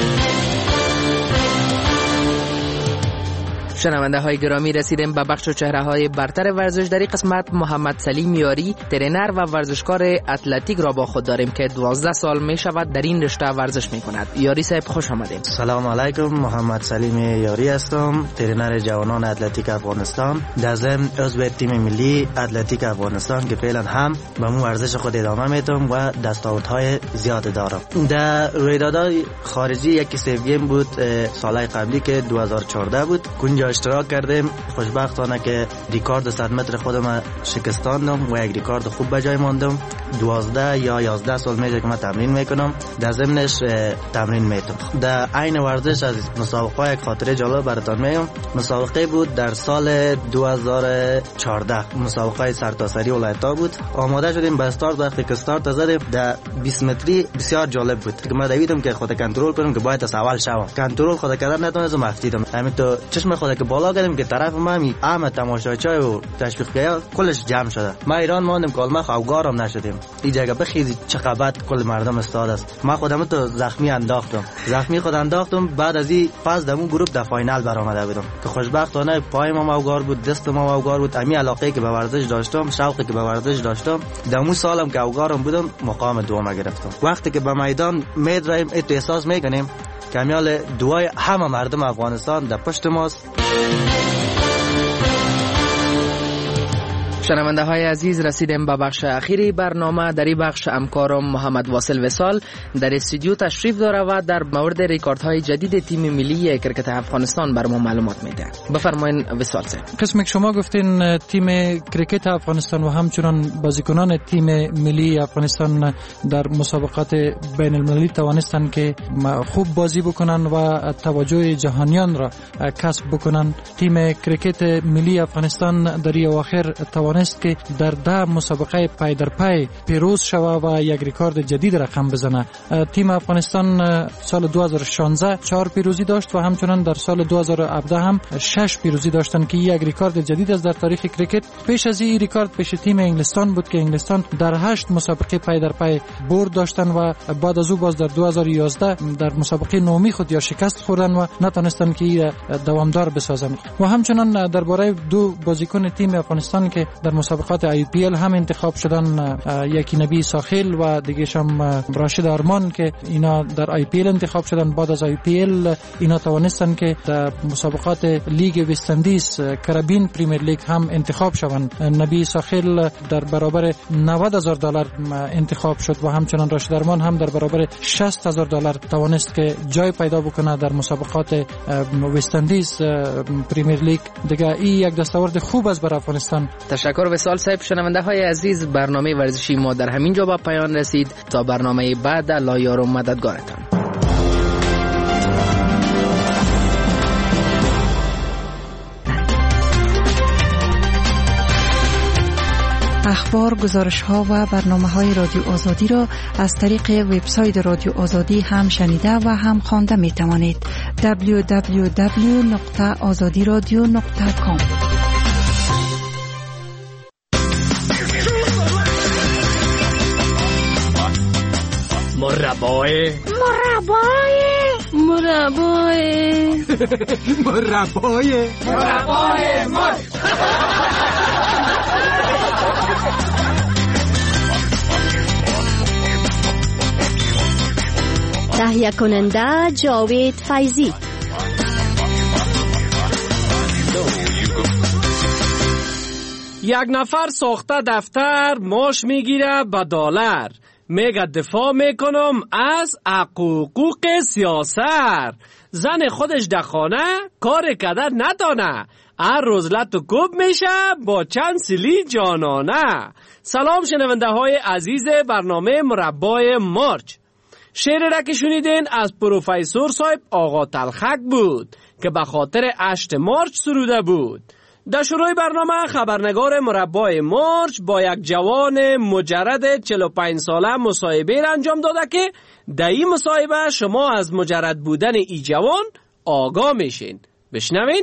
شنونده های گرامی، رسیدیم به بخش و چهره های برتر ورزش. در این قسمت محمد سلیم یاری، ترینر و ورزشکار اتلتیک را با خود داریم که دوازده سال می شود در این رشته ورزش می کند. یاری صاحب خوش آمدید. سلام علیکم، محمد سلیم یاری هستم، ترینر جوانان اتلتیک افغانستان، در ضمن عضو تیم ملی اتلتیک افغانستان که فعلا هم به مو ورزش خود ادامه میدم و دستاوردهای زیاد دارم. در رویدادهای خارجی یکی سوم بود سالهای قبلی که دو هزار و چهارده بود، کنجا اشتراک کردیم. خوشبختانه که ریکارد صد متر خودم شکستاندم و یک ریکارد خوب به جای ماندم. دوازده یا یازده سال میشه که من تمرین میکنم، در ضمنش تمرین میتونم. در عین ورزش از مسابقه یک خاطره جالب براتون میگم. مسابقه بود در سال دو هزار و چهارده، مسابقه سرتاسری ولایت‌ها بود. آماده شدیم به استارت. وقتی که استارت زدیم در بیست متری بسیار جالب بود که من دویدم که خود کنترل کنم که باید از اول شوم. کنترل خود کردن نتونستم، افتیدم. همین تو چشم خود که بالا کردم که طرف من احمد تماشاچی و تشویقگرا کلش جمع شده. ما ایران ماندیم کلمه خوگارم نشدیم. این جگه بخیزی چقدر کل مردم استاد است. ما خودم تو زخمی انداختم زخمی خود انداختم. بعد از این پس دمون گروپ در فاینال برآمده بودم که خوشبختانه پای ما موگار بود، دست ما موگار بود. امی علاقه که به ورزش داشتم، شوقی که به ورزش داشتم، دمون سالم که اوگارم بودم مقام دوم گرفتم. وقتی که به میدان میدرایم ات احساس میکنیم کمیال دعای همه مردم افغانستان در پشت ماست. شنونده های عزیز، رسیدیم به بخش اخیری برنامه. در این بخش همکارم محمد واصل وصال در استودیو تشریف داره و در مورد ریکاردهای جدید تیم ملی کرکت افغانستان بر ما معلومات میده. بفرمایید وصال صاحب. قسمی که شما گفتین تیم کرکت افغانستان و همچنان بازیکنان تیم ملی افغانستان در مسابقات بین المللی توانستند که خوب بازی بکنن و توجه جهانیان را کسب بکنن. تیم کرکت ملی افغانستان در اواخر توانست توانست که در ده مسابقه پای در پای پیروز شود و یک ریکورد جدید رقم بزنه. تیم افغانستان سال دو هزار و شانزده چهار پیروزی داشت و همچنان در سال دو هزار و هفده هم شش پیروزی داشتن که یک ریکورد جدید است در تاریخ کرکت. پیش از این ریکورد پیش تیم انگلستان بود که انگلستان در هشت مسابقه پای در پای برد داشتن و بعد از او باز در دو هزار و یازده در مسابقه نومی خود یا شکست خوردن و نتونستن که دوامدار بسازن. و همچنان درباره دو بازیکن تیم افغانستان که در مسابقات آی پی ال هم انتخاب شدن، یکی نبی ساخیل و دیگه هم راشد آرمان که اینا در آی پی ال انتخاب شدن. بعد از آی پی ال اینا توانستن که در مسابقات لیگ وستندیز کرابین پریمیر لیگ هم انتخاب شوند. نبی ساخیل در برابر نود هزار دلار انتخاب شد و همچنان راشد آرمان هم در برابر شصت هزار دلار توانست که جای پیدا بکنه در مسابقات وستندیز پریمیر لیگ. دیگه این یک دستاورد خوب است برای افغانستان. تشکر وصال صاحب. شنونده های عزیز، برنامه ورزشی ما در همین جا به پایان رسید. تا برنامه بعد، الله یار و مددگارتان. اخبار، گزارش‌ها و برنامه‌های رادیو آزادی را از طریق وبسایت رادیو آزادی هم شنیده و هم خوانده می‌توانید. دبلیو دبلیو دبلیو نقطه آزادی رادیو نقطه کام. مربای مربای مربای مربای مربای مربای تهیه کننده جاوید فیضی. یک نفر ساخته دفتر ماش میگیره به دلار، میگه دفاع میکنم از حقوق سیاست. زن خودش در خانه کار کدر ندانه، هر روز لط و کوب میشه با چند سیلی جانانه. سلام شنونده های عزیز برنامه مربای مارچ. شعر را که شنیدین از پروفیسور صاحب آقا تلخک بود که به خاطر هشت مارچ سروده بود. در شروع برنامه خبرنگار مربای مارچ با یک جوان مجرد چهل و پنج ساله مصاحبه را انجام داده که در این مصاحبه شما از مجرد بودن ای جوان آگاه میشین. بشنوین.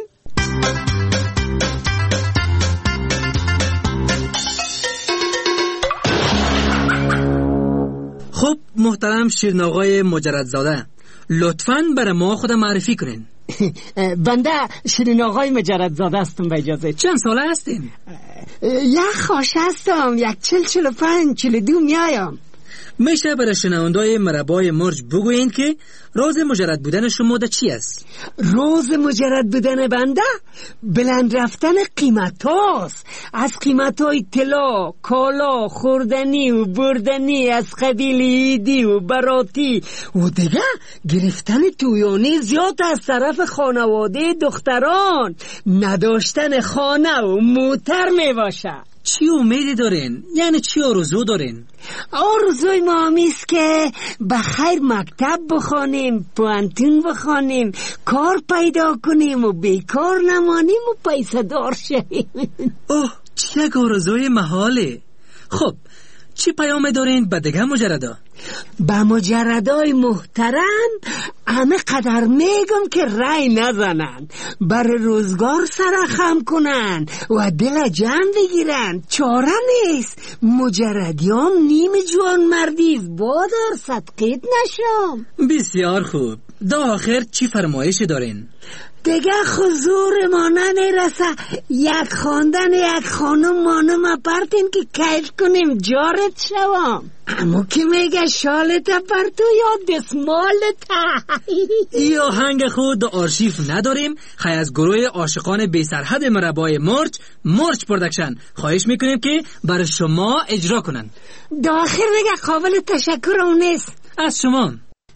خب محترم شیرین آقای مجردزاده، لطفاً برای ما خود معرفی کنین. بنده شیرین آقای مجردزاده هستم. به اجازه. چند ساله هستین؟ یک خواشه هستم، یک چل چل و پنج چل دو میایم. میشه برای شنوندای مربای مرج بگوین که راز مجرد بودن شما ده چی است؟ راز مجرد بودن بنده بلند رفتن قیمت هاست. از قیمت های طلا، کالا، خوردنی و بردنی، از قبیل عیدی و براتی و دیگه گرفتن تویانی زیاد از طرف خانواده دختران، نداشتن خانه و موتر می باشه. چی امیدی دارین؟ یعنی چی آرزو دارین؟ آرزوی ما همیست که بخیر مکتب بخوانیم، پوانتون بخوانیم، کار پیدا کنیم و بیکار نمانیم و پیسه دار شویم. اوه، چه یک آرزوی محاله. خب چی پیام دارین به دیگه مجردا؟ به مجردای محترم همه قدر میگم که رای نزنن، بر روزگار سرخم کنن و دل جمع بگیرن. چاره نیست، مجردیام نیم جوان مردیز بادر صدقیت نشم. بسیار خوب. دا آخر چی فرمایش دارین؟ دیگه حضور ما نمیرسه، یک خواندن یک خانم مانم اپرتین که کیف کنیم جارت شوام. اما که میگه شالت اپرتو یا دسمالت. ای آهنگ خود دا آرشیف نداریم. خیلی از گروه عاشقان بی سرحد مربای مرچ مرچ پرودکشن خواهش میکنیم که برای شما اجرا کنن. دا آخر میگه قابل تشکر اون نیست. از شما.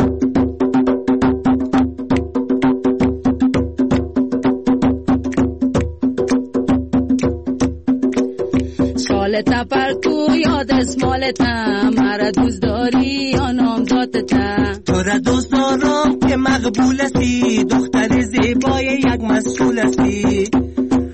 شالتا پر تو یاد اسمالتا، مرا دوست داری یا نامزادتا؟ تو را دوست دارم که مقبول هستی، دختر زیبای یک مسئول هستی.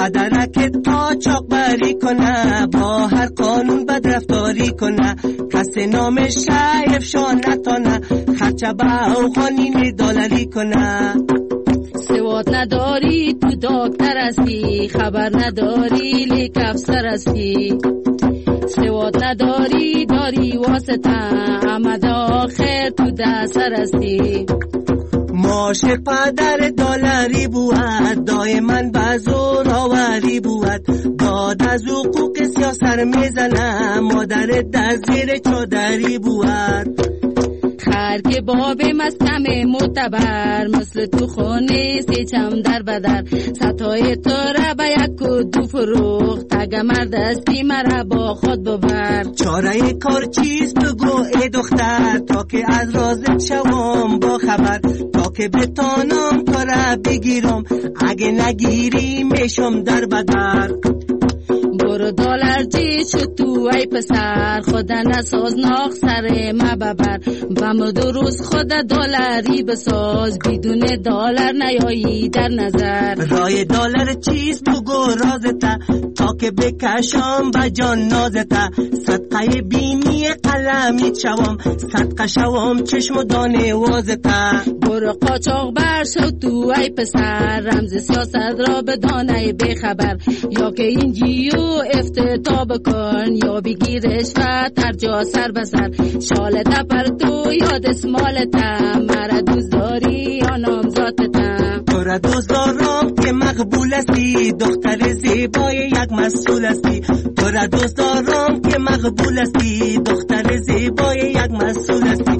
پدرک قاچاق بری کنه، با هر قانون بدرفتاری کنه، کس نامش افشا نتانه، خرچه به اوغانین دلاری کنه. سواد نداری تو دکتر هستی، خبر نداری لیک افسر هستی. سواد نداری داری واسطه، آمد آخر تو دستر هستی. ماشق پدر دلاری بود، دایما به زور آوری بود، داد از حقوق سیاست میزنه، مادر در زیر چادری بود. خر که باب مستم معتبر، مثل تو خونه سیچم در بدر، ستای تو را به یک و دو فروخت، اگه مرد استی مرا با خود ببر. چاره کار چیز بگو ای دختر، تا که از رازت شوم با خبر، تا که بتانم تو را بگیرم، اگه نگیری میشم در بدر. برو دلار جی شد تو ای پسر، خدا نساز ناخ سر ما ببر. بم دروز خدا دلاری بساز، بدون دلار نیایی در نظر. رای دلار چیز بگو رازتا، تا که بکشم با جان نازتا. صدقه بینی قلمی شوم، صدقه شوم چشم و دانه وازتا. برو قاچاق بر شد تو ای پسر، رمز سیاست را بدانه بخبر. یا که این جیو افتتاح بکن، یا بگی رشوت هر جا سر بسر. شال تپر تو یاد اسمالتا، مرا دوست داری یا نامزادتا. تو را دوست دارم که مقبول استی، دختر زیبای یک مسئول استی. تو را دوست دارم که مقبول استی، دختر زیبای یک مسئول استی.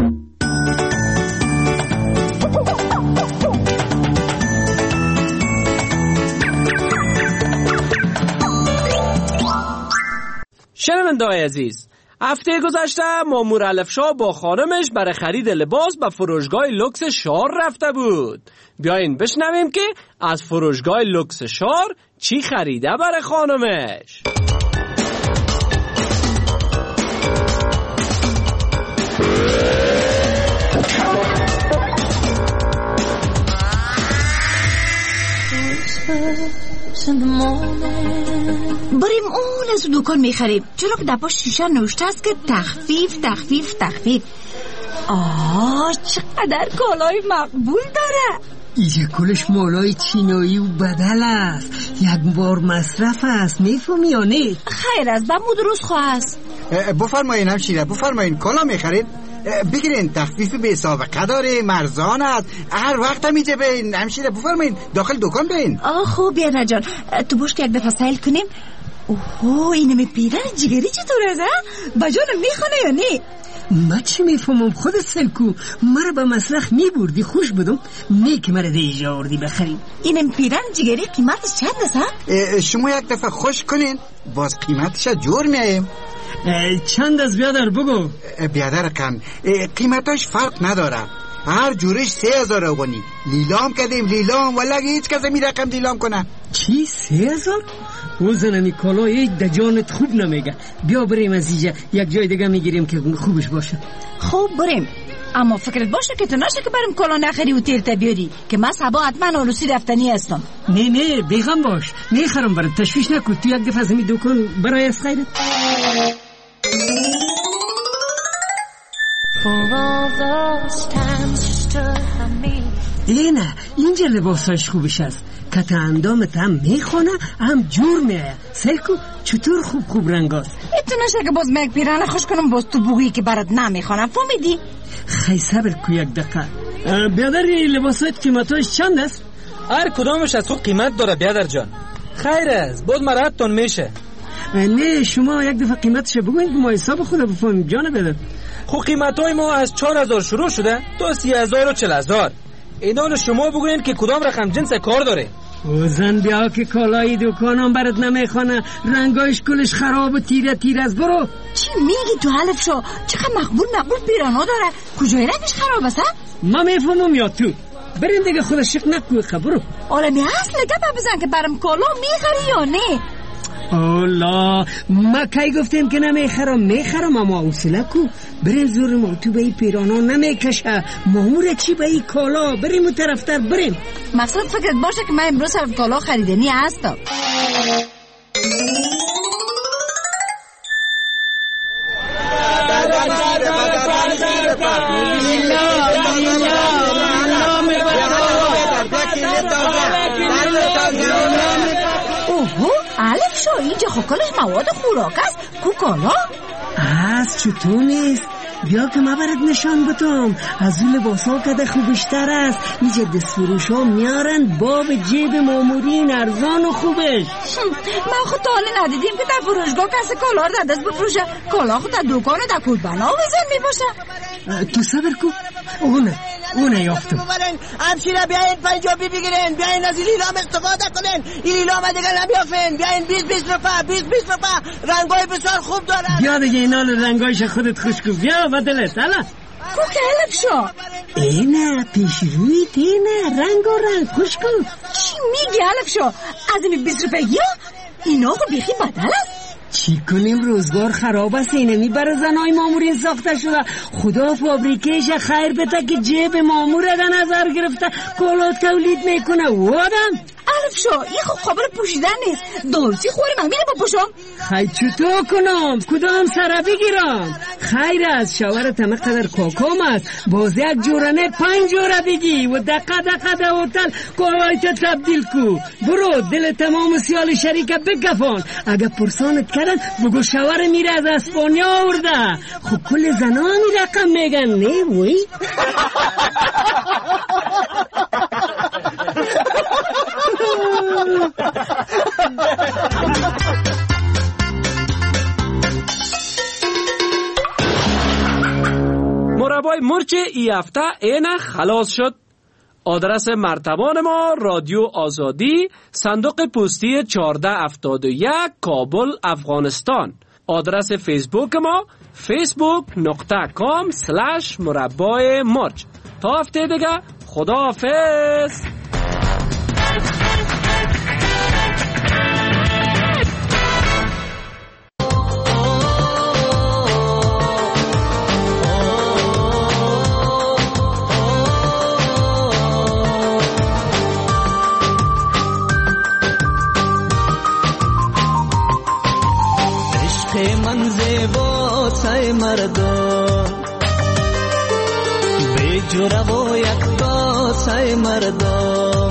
شنونده‌های عزیز، هفته گذشته مامور الفشا با خانمش برای خرید لباس به فروشگاه لوکس شار رفته بود. بیاین بشنویم که از فروشگاه لوکس شار چی خریده برای خانمش. بریم اون از دکان میخریم، چرا که دپاش شیشه نوشته است که تخفیف تخفیف تخفیف. آه چقدر کالای مقبول داره. ایجا کلش مالای چینایی و بدل است، یک بار مصرف است، میفهمی یا نه؟ خیر است، بمو درست خواه است. بفرمایین همشیره، بفرمایین کالا میخرید؟ بگیرین، تخفیف به سابقه داره، مرزان است، هر وقت هم اینجا بین همشیره. بفرمایین داخل دکان بین. آه خوب بیادر جان، تو باش که یک دفعه سیل کنیم. اوه اینمی پیرن جگری چطور است؟ بجانم میخونه یا نه؟ ما چی میفهمم، خودت سلکو مرا به مسلخ میبردی، خوش بدم نه که مرا دیجا آوردی بخریم. اینم پیرن جگری قیمتش چند است؟ شما یک دفعه خوش کنین باز قیمتش جور میایم. چند از بیادر بگو. بیادر کم قیمتاش فرق نداره، هر جورش سه هزار افغانی. لیلام کردیم لیلام، ولی هیچ کس می رقم لیلام کنه. چی سه هزار؟ او زنمی کالا یک دجانت خوب نمیگه. بیا بریم از اینجا یک جای دیگه میگیریم که خوبش باشه. خوب بریم، اما فکرت باشه که تو نشه که بریم کالا نخری و تیرت بیاری، که من صبا حتما آلوسی رفتنی هستم. نه نه بیغم باش، میخرم برات، تشویش نکن. تو یک دفعه از این دکان برای از خیرت. اینه اینجا لباساش خوبش است، کت اندامت هم میخونه هم جور میه. سلکو چطور خوب خوب رنگاست. تو نشه که باز مک پیرانه خوش کنم باز تو بگویی که برات نمیخونه، فهمیدی؟ خیلی صبر کو یک دقیقه. بیادر لباسات قیمتاش چند است؟ هر کدامش از خود قیمت داره بیادر جان. خیر است، باز مراتون میشه. نه شما یک دفعه قیمتش بگوین که ما حساب خود بفهمیم جان بیادر. خب قیمتای ما از چهار هزار شروع شده تا سی هزار و چل هزار. اینان شما بگوین که کدام رقم جنس کار داره. او زن بیا که کالای دکانم برات نمیخونه، رنگایش کلش خراب و تیره تیره است. برو. چی میگی تو حلف شو؟ چقدر مقبول مقبول پیرانا داره، کجای رنگش خراب است؟ ما میفهمم یا تو؟ برین دیگه خودش شک نکوی. برو. آره می اصل گپ بزن که برام کالا میخری یا نه؟ اولا ما کی گفتیم که نمیخرم؟ میخرم، اما حوصله کو. بریم زور ما تو به این پیرانا نمیکشه. مامور چی به این کالا؟ بریم اون طرفتر بریم. مقصد فکرت باشه که من امروز صرف کالا خریدنی هستم. اوهو الف شو، اینجا خوکلش مواد خوراک است. کو کالا؟ از چطور نیست؟ بیا که ما برات نشان بدم. از اون لباسا کده خوبشتر است. اینجا دستفروش ها میارن باب جیب مامورین ارزان و خوبش. من خود تا حالا ندیدیم که در فروشگاه کسی کالا رو در دست بفروشه. کالا خود در دکان و در کودبنا ویزن میباشه. تو صبر کو، اونه اونه یافتم. همشیره بیاین پنجابی بگیرین، بیاین از این لیلام استفاده کنین. این لیلام دیگه نمیافین. بیاین بیست بیست رفع بیست بیست رفع رنگای بسیار خوب دارن. بیا دیگه اینا رنگایش خودت خوش کو. بیا بدلت حالا کو که علف شو اینه پیش روی تینه رنگ و رنگ خوش کو. چی میگی علف شو؟ از این بیست رفعی ها اینا خو بیخی بدل است. چی کنیم؟ روزگار خراب است. اینه میبره زنای مامورین ساخته شده. خدا فابریکیش خیر بده که جیب مامور در نظر گرفته کالات تولید میکنه. وادم الف شو این خب قابل پوشیدن نیست. دارسی خوری من میره بپوشم. خیلی چطور کنم؟ کدام سره بگیرم؟ خیر است شاور تمه قدر کاکام است. باز یک جورنه پنج جوره بگی و دقه دقه ده هتل کالایت تبدیل کو. برو دل تمام سیال شریکه بگفان. اگه پرسانت کردن بگو شاور میره از اسپانیا آورده. خب کل زنا می رقم میگن نه وی؟ مربای مرچ ای هفته اینه خلاص شد. آدرس مرتبان ما رادیو آزادی، صندوق پستی چهارده هفتاد و یک، کابل، افغانستان. آدرس فیسبوک ما فیسبوک نقطه کام سلش مربای مرچ. تا هفته دیگه خداحافظ. من زیبا سای مردم بی جوره و یکتا سای مردم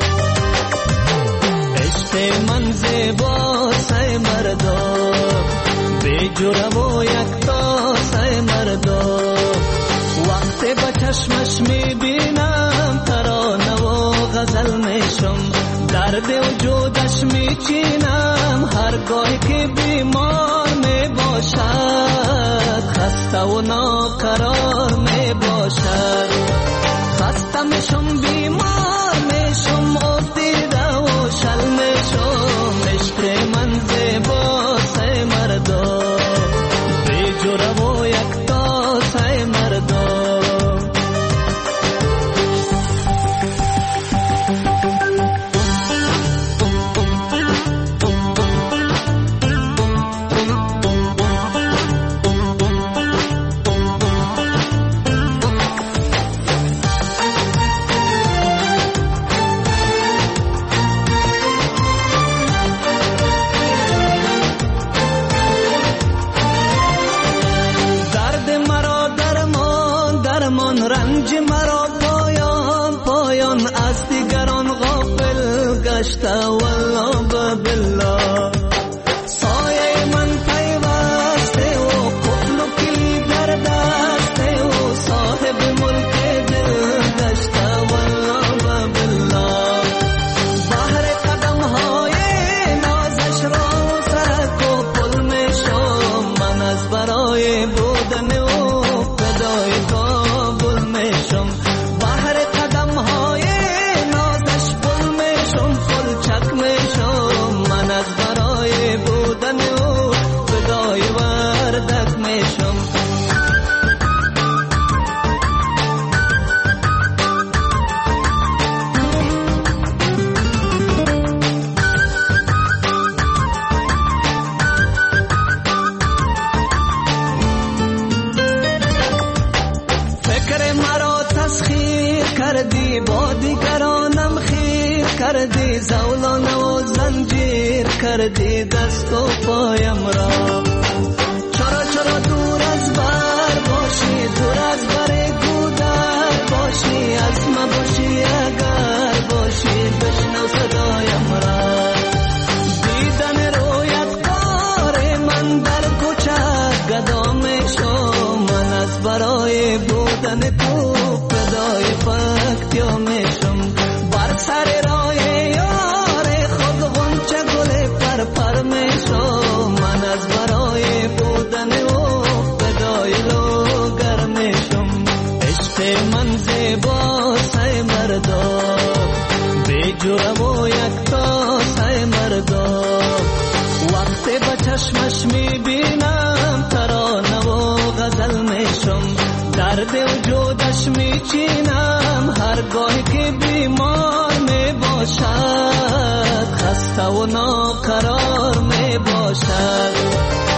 عشق من زیبا سای مردم بی جوره و یکتا سای مردم وقتی با چشمش میبینم ترانه و غزل میشم درد وجودش میچینم هرگاهی که بیمار می باشد خسته و ناقرار می باشد خسته میشم بیمار میشم افتیده و شل میشم عشق من زیبا سای مردم بی جوره و یکتا سای مردم والله بالله سایه من پیوسته و قفل و کلید در دسته و صاحب ملک دل گشته والله بالله بحر قدم های نازش را سرک و پل میشم من از برای بودن و فدای کابل میشم بحر قدم های نازش پل میشم چک میشم من از برای بودن او فدای وردک میشم کردی دست و پایم را. چرا چرا دور از بر باشی، دور از بر گودر باشی، از ما باشی اگر باشی بشنو صدایم را. دیدن رویت کار من در کوچه گدا میشم، من از برای بودن تو فدای پکتیا میشم. بر سر راه یار خود غنچه گل پر پر میشم، من از برای بودن او فدای لوگر میشم. عشق من زیبا سای مردا، بی جرم و یک تا سای مردا. وقتی با چشمش میبینم ترانه و غزل میشم، درد وجودش میچینم هرگاه که بیمار میباشد، خسته و ناقرار میباشد.